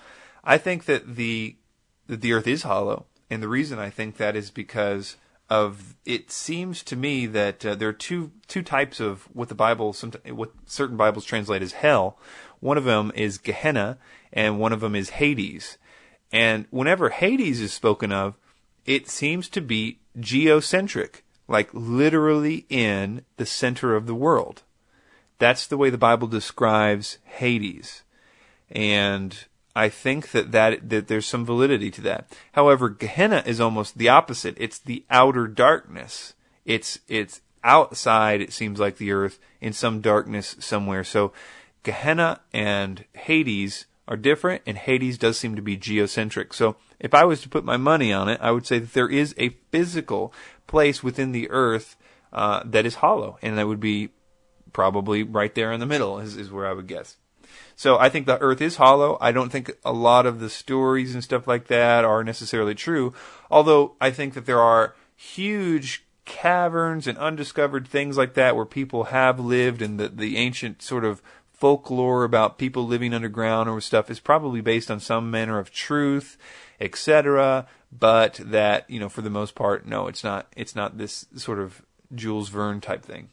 I think that the earth is hollow, and the reason I think that is because of, it seems to me that there are two types of what what certain Bibles translate as hell. One of them is Gehenna, and one of them is Hades. And whenever Hades is spoken of, it seems to be geocentric, like literally in the center of the world. That's the way the Bible describes Hades. And I think that there's some validity to that. However, Gehenna is almost the opposite. It's the outer darkness. It's outside, it seems like, the earth, in some darkness somewhere. So Gehenna and Hades are different, and Hades does seem to be geocentric. So if I was to put my money on it, I would say that there is a physical place within the earth that is hollow, and that would be probably right there in the middle is where I would guess. So I think the earth is hollow. I don't think a lot of the stories and stuff like that are necessarily true, although I think that there are huge caverns and undiscovered things like that where people have lived, and the ancient sort of folklore about people living underground or stuff is probably based on some manner of truth, etc. But that, for the most part, no, it's not this sort of Jules Verne type thing.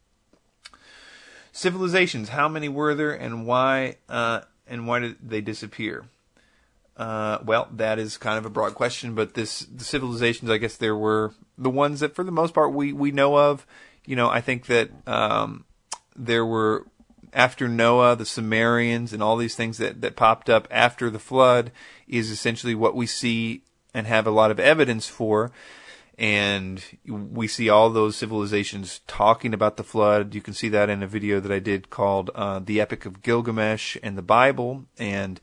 Civilizations, how many were there, and why did they disappear? Well, that is kind of a broad question, but the civilizations, I guess there were the ones that for the most part we know of. I think that there were, after Noah, the Sumerians and all these things that popped up after the flood is essentially what we see and have a lot of evidence for. And we see all those civilizations talking about the flood. You can see that in a video that I did called The Epic of Gilgamesh and the Bible. And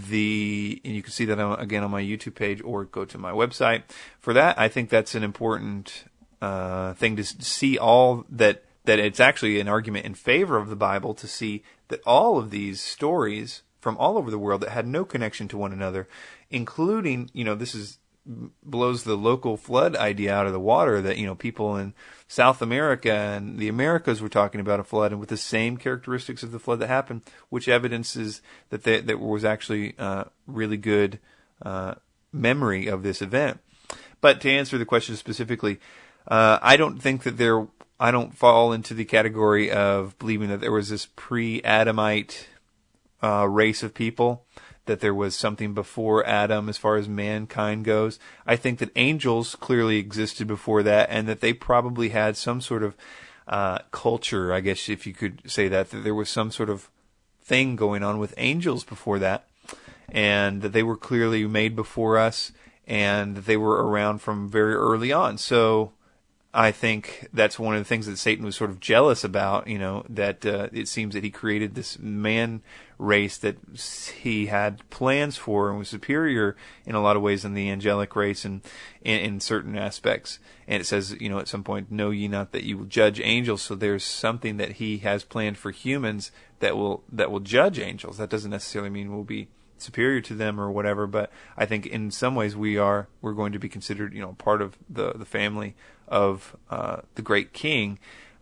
you can see that again on my YouTube page, or go to my website. For that, I think that's an important thing to see, all that it's actually an argument in favor of the Bible, to see that all of these stories from all over the world that had no connection to one another, including, this blows the local flood idea out of the water, that, people in South America and the Americas were talking about a flood and with the same characteristics of the flood that happened, which evidences that there was actually really good memory of this event. But to answer the question specifically, I don't think that I don't fall into the category of believing that there was this pre-Adamite race of people, that there was something before Adam as far as mankind goes. I think that angels clearly existed before that, and that they probably had some sort of culture, I guess if you could say that there was some sort of thing going on with angels before that, and that they were clearly made before us, and that they were around from very early on. So I think that's one of the things that Satan was sort of jealous about, that it seems that he created this man race that he had plans for and was superior in a lot of ways than the angelic race and in certain aspects. And it says, at some point, know ye not that you will judge angels. So there's something that he has planned for humans that will judge angels. That doesn't necessarily mean we'll be superior to them or whatever, but I think in some ways we're going to be considered, part of the family of the great King,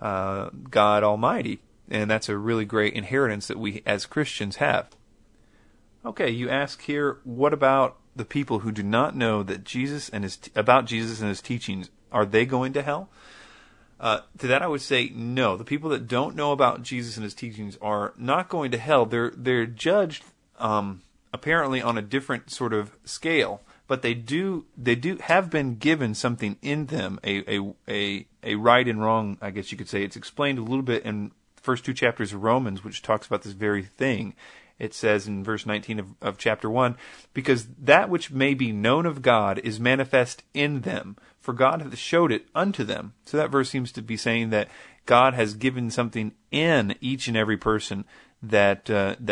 God Almighty, and that's a really great inheritance that we as Christians have. Okay, you ask here, what about the people who do not know that about Jesus and his teachings? Are they going to hell? To that I would say no. The people that don't know about Jesus and his teachings are not going to hell. They're judged apparently on a different sort of scale, but they do have been given something in them, a right and wrong, I guess you could say. It's explained a little bit in the first 2 chapters of Romans, which talks about this very thing. It says in verse 19 of chapter 1, because that which may be known of God is manifest in them, for God hath showed it unto them. So that verse seems to be saying that God has given something in each and every person that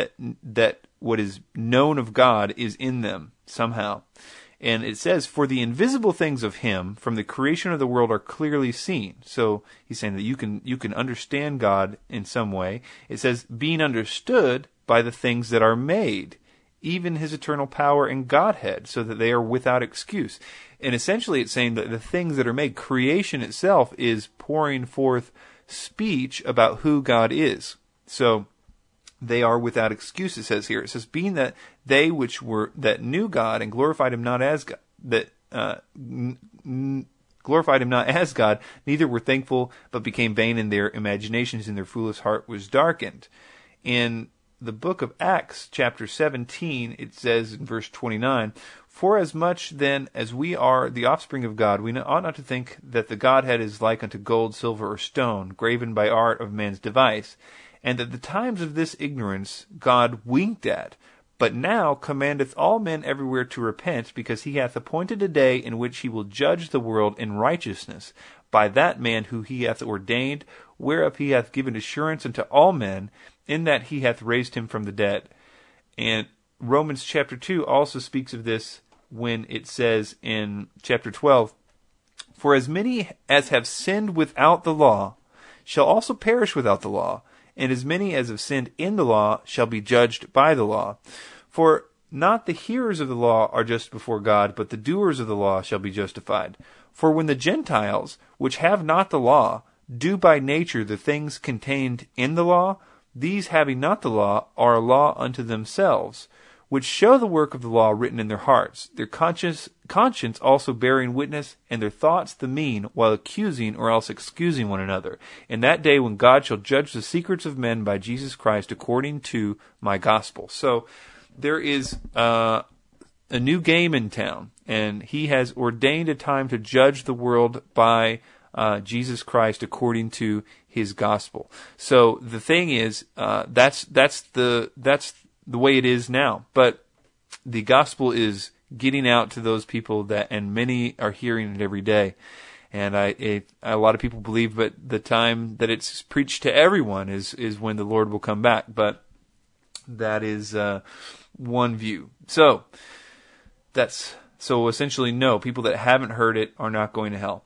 what is known of God is in them somehow. And it says, for the invisible things of him from the creation of the world are clearly seen. So he's saying that you can understand God in some way. It says, being understood by the things that are made, even his eternal power and Godhead, so that they are without excuse. And essentially it's saying that the things that are made, creation itself, is pouring forth speech about who God is. So they are without excuse, it says here. It says, being that they that knew God and glorified him not as God, glorified him not as God, neither were thankful, but became vain in their imaginations, and their foolish heart was darkened. In the book of Acts, chapter 17, it says in verse 29, for as much then as we are the offspring of God, we ought not to think that the Godhead is like unto gold, silver, or stone, graven by art of man's device, and that the times of this ignorance God winked at, but now commandeth all men everywhere to repent, because he hath appointed a day in which he will judge the world in righteousness, by that man who he hath ordained, whereof he hath given assurance unto all men, in that he hath raised him from the dead. And Romans chapter 2 also speaks of this when it says in chapter 12, for as many as have sinned without the law shall also perish without the law, and as many as have sinned in the law shall be judged by the law. For not the hearers of the law are just before God, but the doers of the law shall be justified. For when the Gentiles, which have not the law, do by nature the things contained in the law, these having not the law are a law unto themselves, which show the work of the law written in their hearts, their conscience also bearing witness, and their thoughts the mean, while accusing or else excusing one another, in that day when God shall judge the secrets of men by Jesus Christ according to my gospel. So there is a new game in town, and he has ordained a time to judge the world by Jesus Christ according to his gospel. So the thing is, that's the way it is now. But the gospel is getting out to those people and many are hearing it every day. And a lot of people believe, but the time that it's preached to everyone is when the Lord will come back. But that is one view. So essentially, no, people that haven't heard it are not going to hell.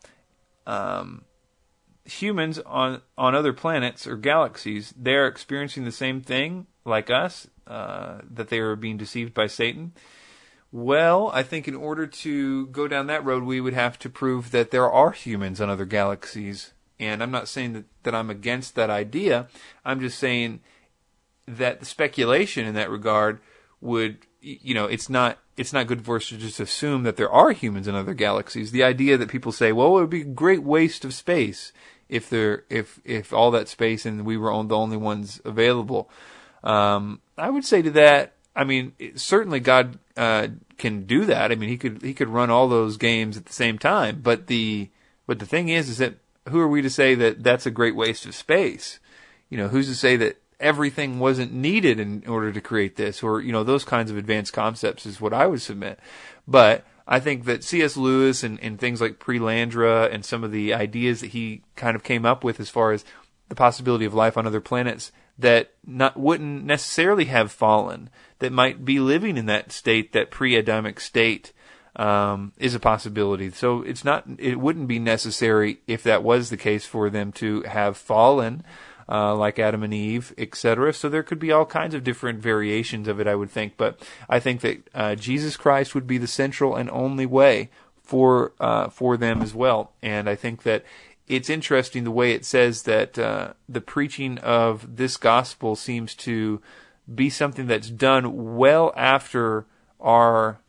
Humans on other planets or galaxies, they're experiencing the same thing like us, that they are being deceived by Satan. Well, I think in order to go down that road, we would have to prove that there are humans on other galaxies. And I'm not saying that I'm against that idea. I'm just saying that the speculation in that regard would, it's not good for us to just assume that there are humans in other galaxies. The idea that people say, well, it would be a great waste of space if all that space and we were the only ones available. I would say to that, certainly God can do that. He could run all those games at the same time. But the thing is that who are we to say that that's a great waste of space? Who's to say that everything wasn't needed in order to create this, or those kinds of advanced concepts is what I would submit. But I think that C.S. Lewis and things like Prelandra and some of the ideas that he kind of came up with as far as the possibility of life on other planets that wouldn't necessarily have fallen, that might be living in that state, that pre-Adamic state, is a possibility. So it wouldn't be necessary, if that was the case, for them to have fallen, like Adam and Eve, etc. So there could be all kinds of different variations of it, I would think. But I think that Jesus Christ would be the central and only way for them as well. And I think that it's interesting the way it says that the preaching of this gospel seems to be something that's done well after our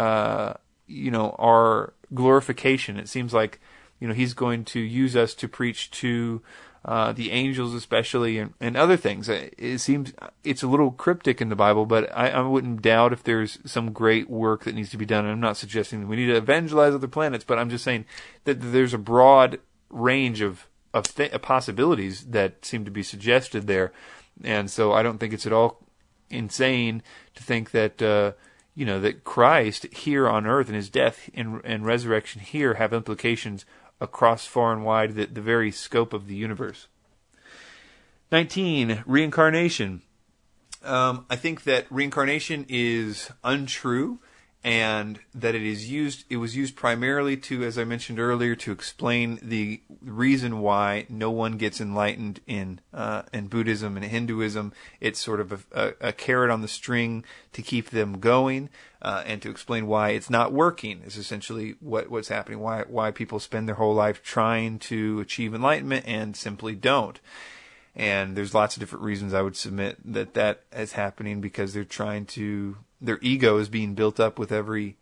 glorification. It seems like he's going to use us to preach to the angels especially, and other things. It seems it's a little cryptic in the Bible, but I wouldn't doubt if there's some great work that needs to be done. And I'm not suggesting that we need to evangelize other planets, but I'm just saying that there's a broad range of possibilities that seem to be suggested there. And so I don't think it's at all insane to think that that Christ here on earth and his death and resurrection here have implications across far and wide the very scope of the universe. 19, reincarnation. I think that reincarnation is untrue, and that it was used primarily to, as I mentioned earlier, to explain the reason why no one gets enlightened in Buddhism and Hinduism. It's sort of a carrot on the string to keep them going, and to explain why it's not working is essentially what's happening, why people spend their whole life trying to achieve enlightenment and simply don't. And there's lots of different reasons I would submit that is happening, because they're trying to, their ego is being built up with every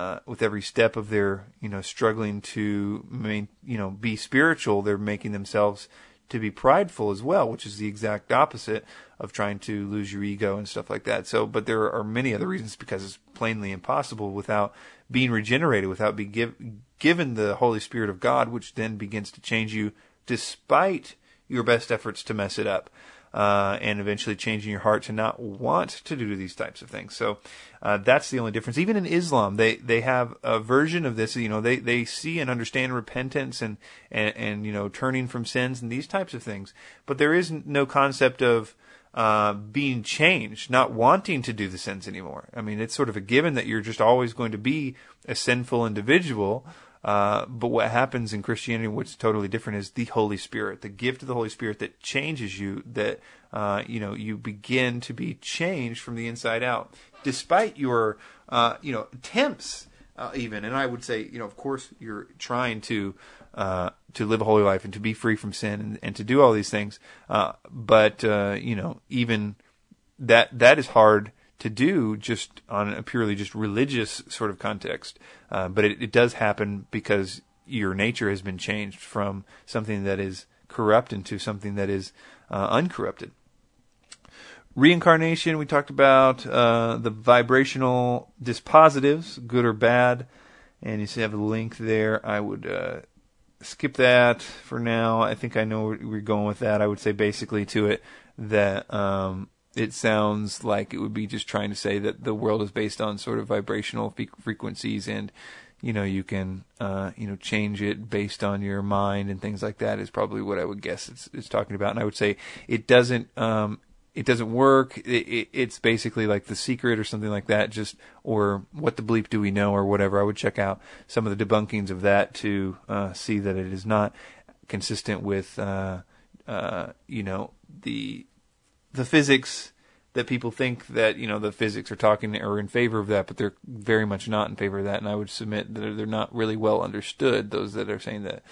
step of their, struggling to be spiritual. They're making themselves to be prideful as well, which is the exact opposite of trying to lose your ego and stuff like that. So, but there are many other reasons, because it's plainly impossible without being regenerated, without being given the Holy Spirit of God, which then begins to change you despite your best efforts to mess it up. And eventually changing your heart to not want to do these types of things. So that's the only difference. Even in Islam, they have a version of this. They see and understand repentance and turning from sins and these types of things. But there is no concept of being changed, not wanting to do the sins anymore. I mean, it's sort of a given that you're just always going to be a sinful individual. But what happens in Christianity, what's totally different, is the Holy Spirit, the gift of the Holy Spirit that changes you, that, you begin to be changed from the inside out, despite your, attempts, even. And I would say, of course, you're trying to live a holy life and to be free from sin and to do all these things. But even that is hard to do just on a purely just religious sort of context. But it does happen because your nature has been changed from something that is corrupt into something that is uncorrupted. Reincarnation, we talked about the vibrational dispositives, good or bad, and you see I have a link there. I would skip that for now. I think I know where we're going with that. I would say basically to it that it sounds like it would be just trying to say that the world is based on sort of vibrational frequencies, and you can change it based on your mind and things like that is probably what I would guess it's talking about. And I would say it doesn't work. It's basically like The Secret or something like that, or What the Bleep Do We Know or whatever. I would check out some of the debunkings of that to see that it is not consistent with the physics that people think that, the physics are in favor of that, but they're very much not in favor of that. And I would submit that they're not really well understood, those that are saying that,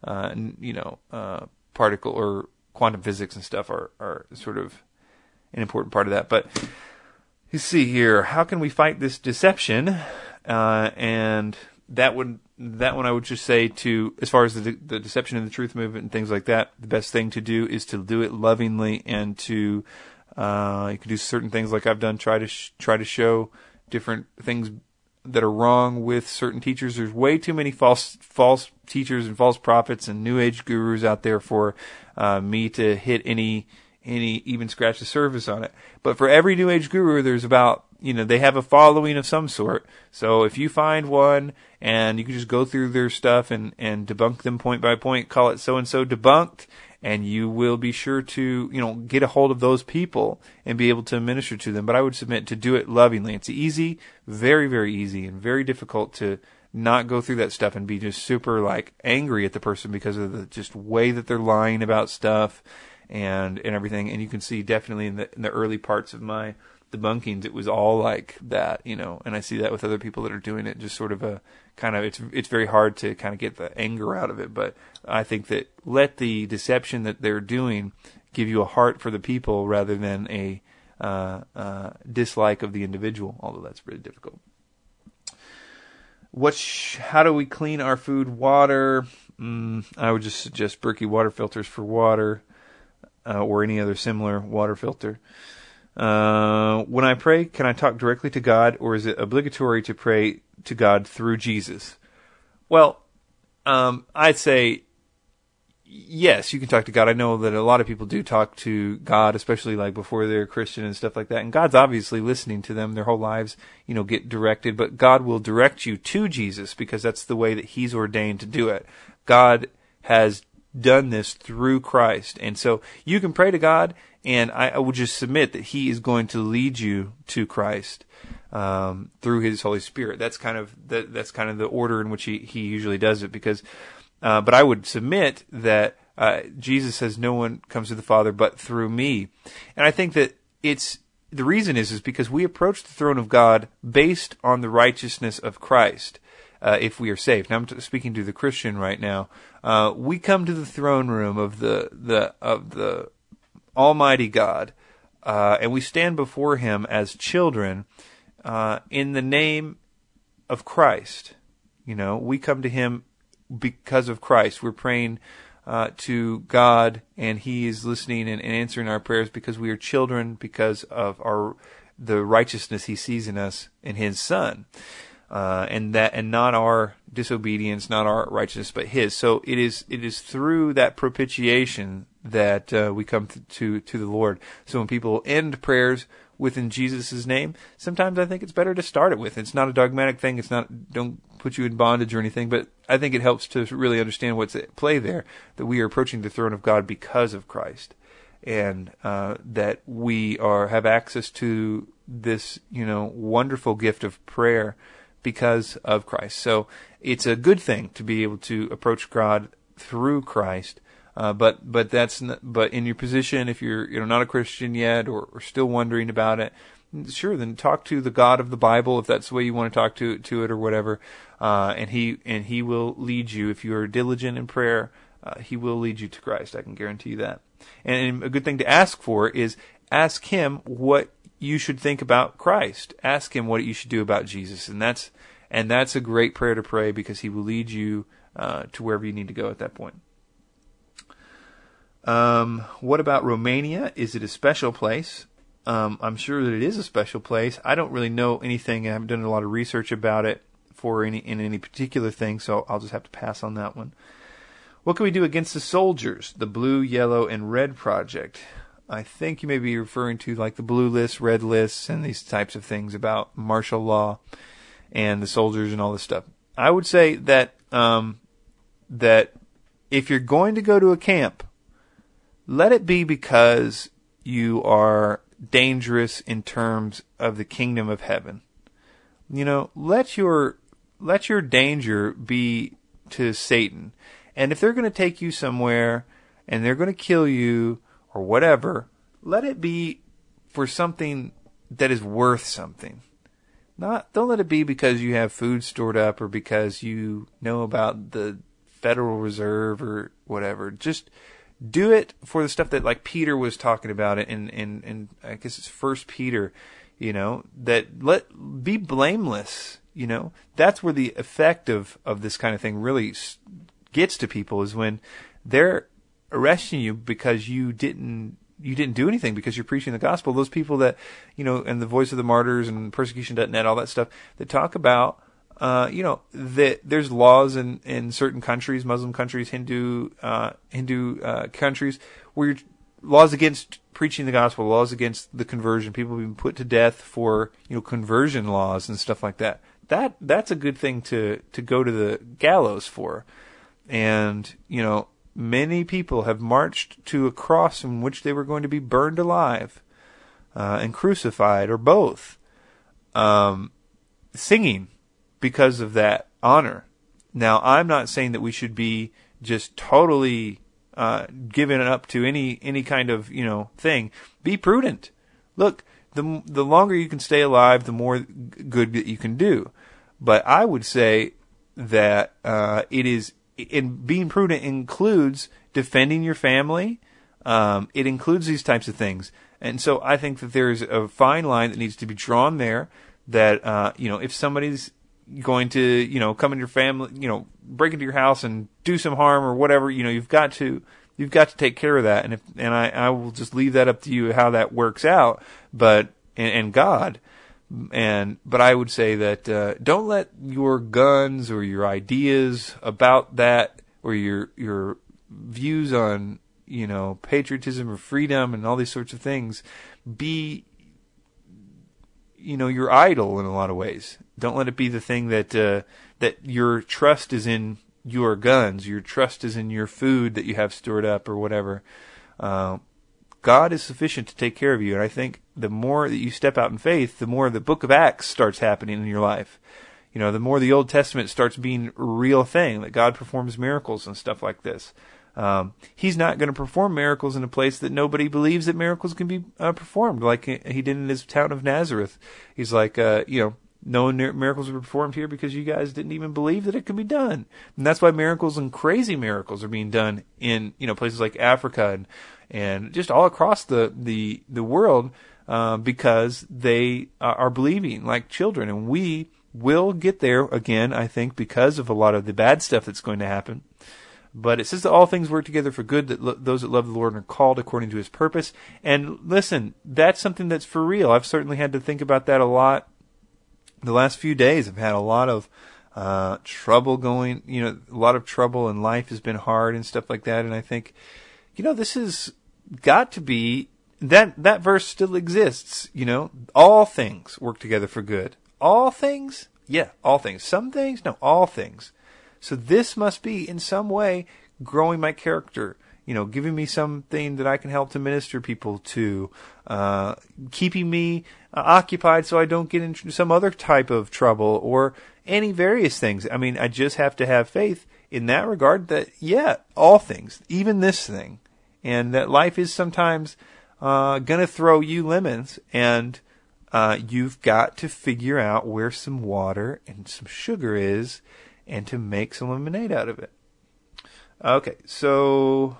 particle or quantum physics and stuff are sort of an important part of that. But you see here, how can we fight this deception? And that one I would just say to, as far as the deception and the truth movement and things like that, the best thing to do is to do it lovingly, and to you can do certain things like I've done, try to show different things that are wrong with certain teachers. There's way too many false teachers and false prophets and New Age gurus out there for me to hit any even scratch the surface on it. But for every New Age guru, there's about, they have a following of some sort. So if you find one and you can just go through their stuff and debunk them point by point, call it so-and-so debunked, and you will be sure to, get a hold of those people and be able to minister to them. But I would submit to do it lovingly. It's easy, very, very easy, and very difficult to not go through that stuff and be just super angry at the person because of the just way that they're lying about stuff and everything. And you can see definitely in the early parts of my debunkings, it was all like that, and I see that with other people that are doing it, just sort of a kind of, it's very hard to kind of get the anger out of it. But I think that let the deception that they're doing give you a heart for the people rather than a dislike of the individual, although that's pretty difficult. How do we clean our food, water? I would just suggest Berkey water filters for water, or any other similar water filter. When I pray, can I talk directly to God, or is it obligatory to pray to God through Jesus? Well, I'd say yes, you can talk to God. I know that a lot of people do talk to God, especially before they're Christian and stuff like that. And God's obviously listening to them. Their whole lives, get directed. But God will direct you to Jesus because that's the way that He's ordained to do it. God has done this through Christ. And so you can pray to God, and I would just submit that He is going to lead you to Christ through His Holy Spirit. That's kind of the order in which He usually does it. Because, but I would submit that Jesus says, "No one comes to the Father but through me," and I think that the reason is because we approach the throne of God based on the righteousness of Christ. If we are saved. Now I'm speaking to the Christian right now. We come to the throne room of the Almighty God, and we stand before Him as children in the name of Christ. We come to Him because of Christ. We're praying to God, and He is listening and answering our prayers because we are children, because of the righteousness He sees in us in His Son, and not our disobedience, not our righteousness, but His. So it is through that propitiation that we come to the Lord. So when people end prayers within Jesus' name, sometimes I think it's better to start it with. It's not a dogmatic thing. Don't put you in bondage or anything, but I think it helps to really understand what's at play there, that we are approaching the throne of God because of Christ, and that we have access to this, wonderful gift of prayer because of Christ. So it's a good thing to be able to approach God through Christ. But in your position, if you're not a Christian yet or still wondering about it, sure, then talk to the God of the Bible if that's the way you want to talk to it or whatever, and he will lead you. If you are diligent in prayer, He will lead you to Christ. I can guarantee you that. And a good thing to ask for is ask Him what you should think about Christ. Ask Him what you should do about Jesus, and that's a great prayer to pray, because He will lead you to wherever you need to go at that point. What about Romania? Is it a special place? I'm sure that it is a special place. I don't really know anything. I haven't done a lot of research about it in any particular thing, so I'll just have to pass on that one. What can we do against the soldiers? The Blue, Yellow, and Red Project. I think you may be referring to like the blue lists, red lists, and these types of things about martial law and the soldiers and all this stuff. I would say that that if you're going to go to a camp, let it be because you are dangerous in terms of the kingdom of heaven. Let your danger be to Satan. And if they're going to take you somewhere and they're going to kill you or whatever, let it be for something that is worth something. Don't let it be because you have food stored up or because you know about the Federal Reserve or whatever. Just do it for the stuff that, like Peter was talking about in I guess it's 1 Peter, that be blameless. That's where the effect of this kind of thing really gets to people, is when they're arresting you because you didn't do anything, because you're preaching the gospel. Those people that, and the Voice of the Martyrs and persecution.net, all that stuff, that talk about, that there's laws in certain countries, Muslim countries, Hindu countries, where laws against preaching the gospel, laws against the conversion. People have been put to death for, conversion laws and stuff like that. That's a good thing to go to the gallows for. And, many people have marched to a cross in which they were going to be burned alive, and crucified, or both, singing because of that honor. Now, I'm not saying that we should be just totally giving it up to any kind of thing. Be prudent. Look, the longer you can stay alive, the more good that you can do. But I would say that being prudent includes defending your family. It includes these types of things. And so I think that there's a fine line that needs to be drawn there, that if somebody's going to come in your family, break into your house and do some harm or whatever, you've got to take care of that. And I will just leave that up to you how that works out, but God. But I would say that don't let your guns or your ideas about that, or your views on patriotism or freedom and all these sorts of things be your idol in a lot of ways. Don't let it be the thing that your trust is in your guns, your trust is in your food that you have stored up or whatever. God is sufficient to take care of you. And I think the more that you step out in faith, the more the book of Acts starts happening in your life. The more the Old Testament starts being a real thing, that God performs miracles and stuff like this. He's not going to perform miracles in a place that nobody believes that miracles can be performed, like he did in his town of Nazareth. He's like, no miracles were performed here because you guys didn't even believe that it could be done. And that's why miracles and crazy miracles are being done in, places like Africa and just all across the world, because they are believing like children. And we will get there again, I think, because of a lot of the bad stuff that's going to happen. But it says that all things work together for good, that those that love the Lord are called according to his purpose. And listen, that's something that's for real. I've certainly had to think about that a lot. The last few days I've had a lot of trouble going, a lot of trouble, and life has been hard and stuff like that. And I think, this has got to be, that verse still exists, all things work together for good. All things? Yeah, all things. Some things? No, all things. So this must be in some way growing my character, giving me something that I can help to minister people to, keeping me occupied so I don't get into some other type of trouble or any various things. I mean, I just have to have faith in that regard that, yeah, all things, even this thing, and that life is sometimes going to throw you lemons, and you've got to figure out where some water and some sugar is and to make some lemonade out of it. Okay, so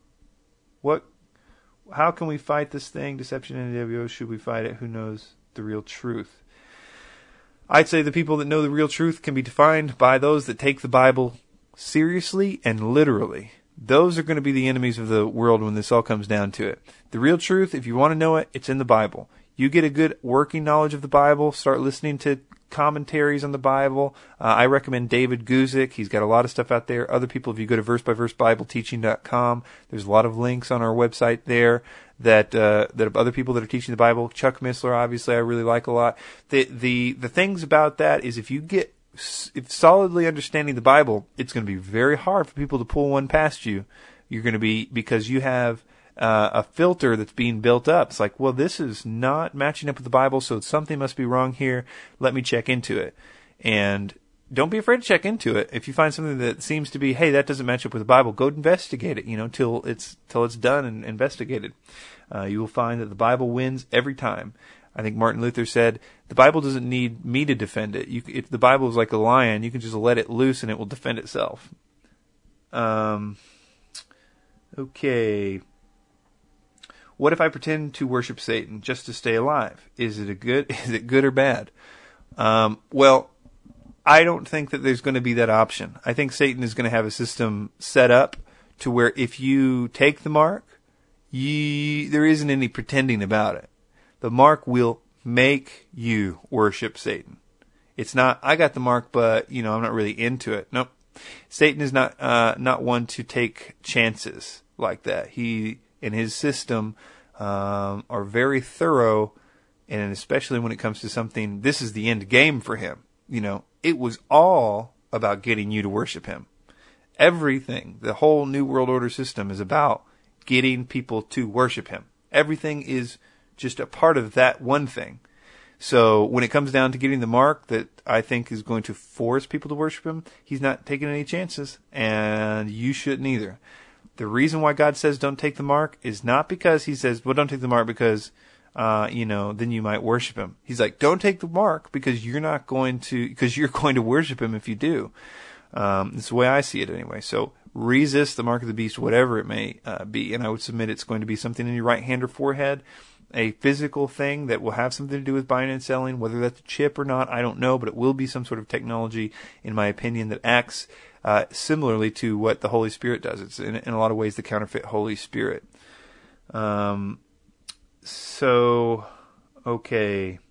how can we fight this thing, deception and NWO? Should we fight it? Who knows the real truth? I'd say the people that know the real truth can be defined by those that take the Bible seriously and literally. Those are going to be the enemies of the world when this all comes down to it. The real truth, if you want to know it, it's in the Bible. You get a good working knowledge of the Bible, start listening to commentaries on the Bible. I recommend David Guzik. He's got a lot of stuff out there. Other people, if you go to versebyversebibleteaching.com, there's a lot of links on our website there that other people that are teaching the Bible. Chuck Missler, obviously, I really like a lot. The things about that is if solidly understanding the Bible, it's going to be very hard for people to pull one past you. You're going to be, because you have a filter that's being built up. It's like, well, this is not matching up with the Bible, so something must be wrong here. Let me check into it. And don't be afraid to check into it. If you find something that seems to be, hey, that doesn't match up with the Bible, go investigate it, till it's done and investigated. You will find that the Bible wins every time. I think Martin Luther said, the Bible doesn't need me to defend it. If the Bible is like a lion, you can just let it loose and it will defend itself. Okay. What if I pretend to worship Satan just to stay alive? Is it good or bad? Well, I don't think that there's going to be that option. I think Satan is going to have a system set up to where if you take the mark, there isn't any pretending about it. The mark will make you worship Satan. It's not, I got the mark, but, I'm not really into it. Nope. Satan is not one to take chances like that. He, in his system, are very thorough, and especially when it comes to something, this is the end game for him. It was all about getting you to worship him. Everything, the whole New World Order system is about getting people to worship him. Everything is just a part of that one thing. So when it comes down to getting the mark that I think is going to force people to worship him, he's not taking any chances, and you shouldn't either. The reason why God says don't take the mark is not because he says, well, don't take the mark because, then you might worship him. He's like, don't take the mark because you're going to worship him if you do. It's the way I see it anyway. So resist the mark of the beast, whatever it may be. And I would submit it's going to be something in your right hand or forehead, a physical thing that will have something to do with buying and selling, whether that's a chip or not, I don't know, but it will be some sort of technology, in my opinion, that acts similarly to what the Holy Spirit does. It's in a lot of ways the counterfeit Holy Spirit. Okay.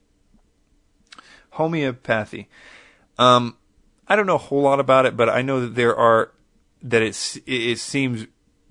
Homeopathy. I don't know a whole lot about it, but I know that it seems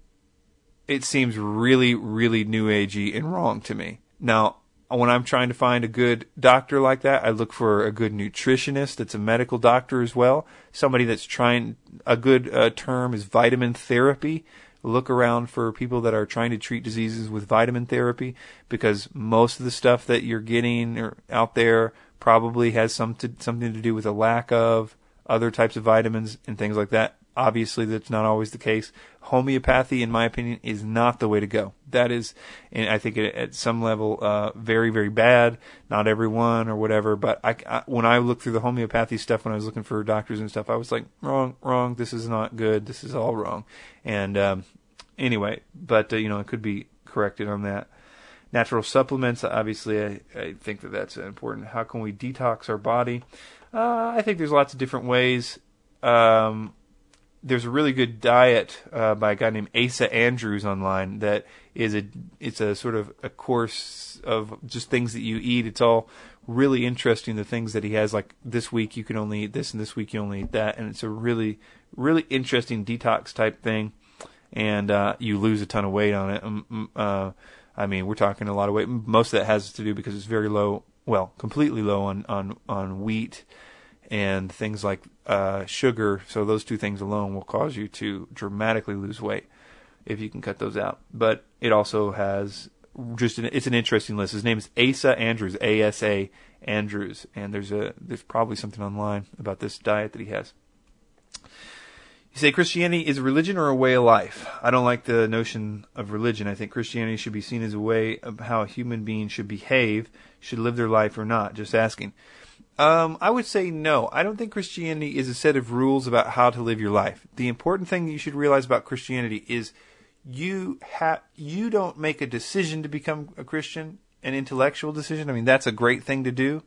really, really new agey and wrong to me. Now, when I'm trying to find a good doctor like that, I look for a good nutritionist that's a medical doctor as well. Somebody that's trying, a good term is vitamin therapy. Look around for people that are trying to treat diseases with vitamin therapy, because most of the stuff that you're getting out there probably has something to do with a lack of other types of vitamins and things like that. Obviously, that's not always the case. Homeopathy, in my opinion, is not the way to go. That is, and I think at some level, very, very bad. Not everyone or whatever, but when I looked through the homeopathy stuff, when I was looking for doctors and stuff, I was like, wrong. This is not good. This is all wrong. And anyway, but it could be corrected on that. Natural supplements, obviously, I think that's important. How can we detox our body? I think there's lots of different ways. There's a really good diet by a guy named Asa Andrews online that it's a sort of a course of just things that you eat. It's all really interesting, the things that he has, like this week you can only eat this and this week you only eat that, and it's a really, really interesting detox type thing, and you lose a ton of weight on it. I mean, we're talking a lot of weight. Most of that has to do because it's very low, well, completely low on wheat and things like sugar. So those two things alone will cause you to dramatically lose weight if you can cut those out. But it also has it's an interesting list. His name is Asa Andrews, A-S-A Andrews, and there's probably something online about this diet that he has. You say Christianity is a religion or a way of life? I don't like the notion of religion. I think Christianity should be seen as a way of how a human being should behave, should live their life or not. Just asking. I would say no. I don't think Christianity is a set of rules about how to live your life. The important thing you should realize about Christianity is you don't make a decision to become a Christian, an intellectual decision. I mean, that's a great thing to do.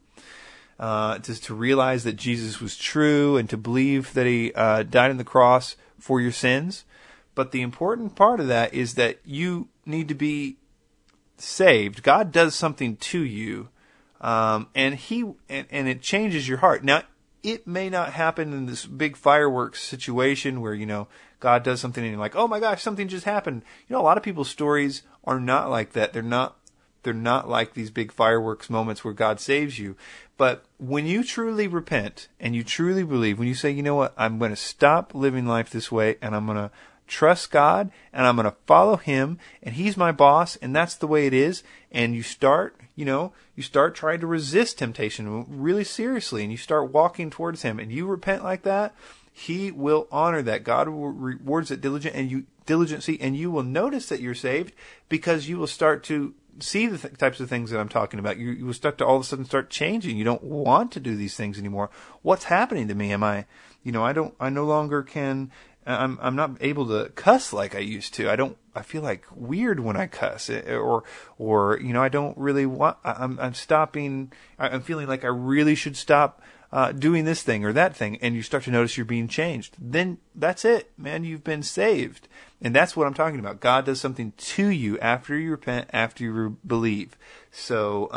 To realize that Jesus was true and to believe that he died on the cross for your sins. But the important part of that is that you need to be saved. God does something to you, and it changes your heart. Now, it may not happen in this big fireworks situation where, God does something and you're like, oh my gosh, something just happened. A lot of people's stories are not like that. They're not like these big fireworks moments where God saves you. But when you truly repent and you truly believe, when you say, you know what, I'm going to stop living life this way and I'm going to trust God and I'm going to follow him and he's my boss and that's the way it is, and you start trying to resist temptation really seriously and you start walking towards him and you repent like that, he will honor that. God will rewards that diligency, and you will notice that you're saved because you will start to see the types of things that I'm talking about. You will start to all of a sudden start changing. You don't want to do these things anymore. What's happening to me? I no longer can, I'm not able to cuss like I used to. I feel like weird when I cuss or I don't really want, I'm stopping, I'm feeling like I really should stop doing this thing or that thing, and you start to notice you're being changed. Then that's it, man. You've been saved. And that's what I'm talking about. God does something to you after you repent, after you believe. So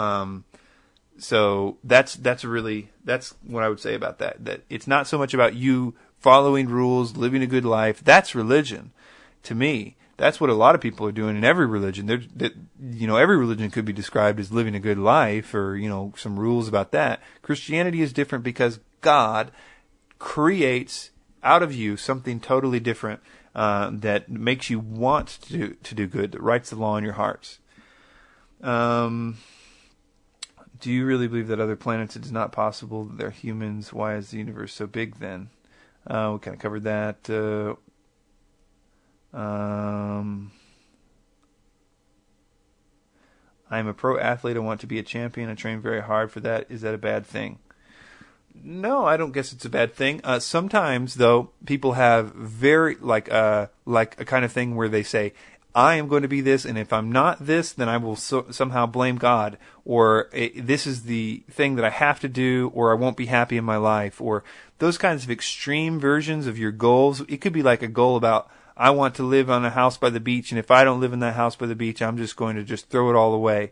that's what I would say about that. That it's not so much about you following rules, living a good life. That's religion to me. That's what a lot of people are doing in every religion. Every religion could be described as living a good life or, some rules about that. Christianity is different because God creates out of you something totally different that makes you want to do good, that writes the law in your hearts. Do you really believe that other planets it is not possible that they're humans? Why is the universe so big then? We kind of covered that. I'm a pro athlete. I want to be a champion. I train very hard for that. Is that a bad thing? No, I don't guess it's a bad thing. Sometimes, though, people have very like a kind of thing where they say, I am going to be this, and if I'm not this, then I will somehow blame God, or this is the thing that I have to do, or I won't be happy in my life, or those kinds of extreme versions of your goals. It could be like a goal about, I want to live on a house by the beach, and if I don't live in that house by the beach, I'm just going to just throw it all away.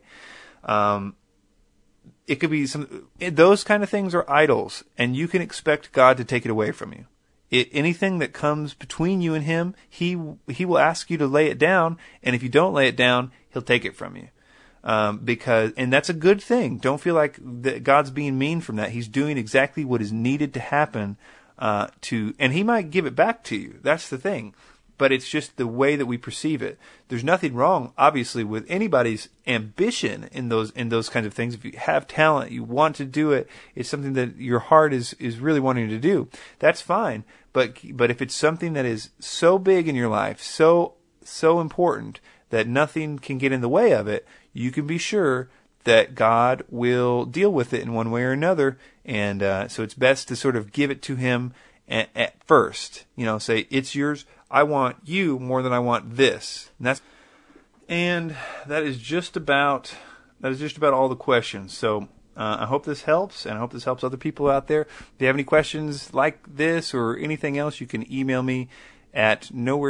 It could be those kind of things are idols, and you can expect God to take it away from you. Anything that comes between you and him, he will ask you to lay it down, and if you don't lay it down, he'll take it from you. And that's a good thing. Don't feel like that God's being mean from that. He's doing exactly what is needed to happen, and he might give it back to you. That's the thing. But it's just the way that we perceive it. There's nothing wrong, obviously, with anybody's ambition in those kinds of things. If you have talent, you want to do it, it's something that your heart is really wanting to do. That's fine. But if it's something that is so big in your life, so important that nothing can get in the way of it, you can be sure that God will deal with it in one way or another. And so it's best to sort of give it to Him at first. Say, it's yours. I want you more than I want this. And that is just about all the questions. So I hope this helps, and I hope this helps other people out there. If you have any questions like this or anything else, you can email me at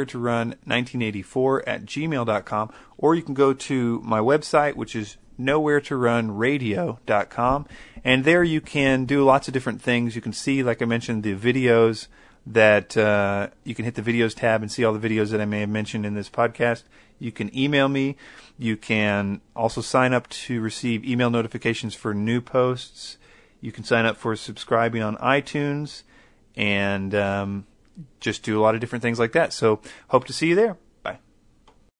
nowheretorun1984@gmail.com, or you can go to my website, which is nowheretorunradio.com, and there you can do lots of different things. You can see, like I mentioned, the videos that you can hit the videos tab and see all the videos that I may have mentioned in this podcast. You can email me. You can also sign up to receive email notifications for new posts. You can sign up for subscribing on iTunes, and just do a lot of different things like that. So hope to see you there.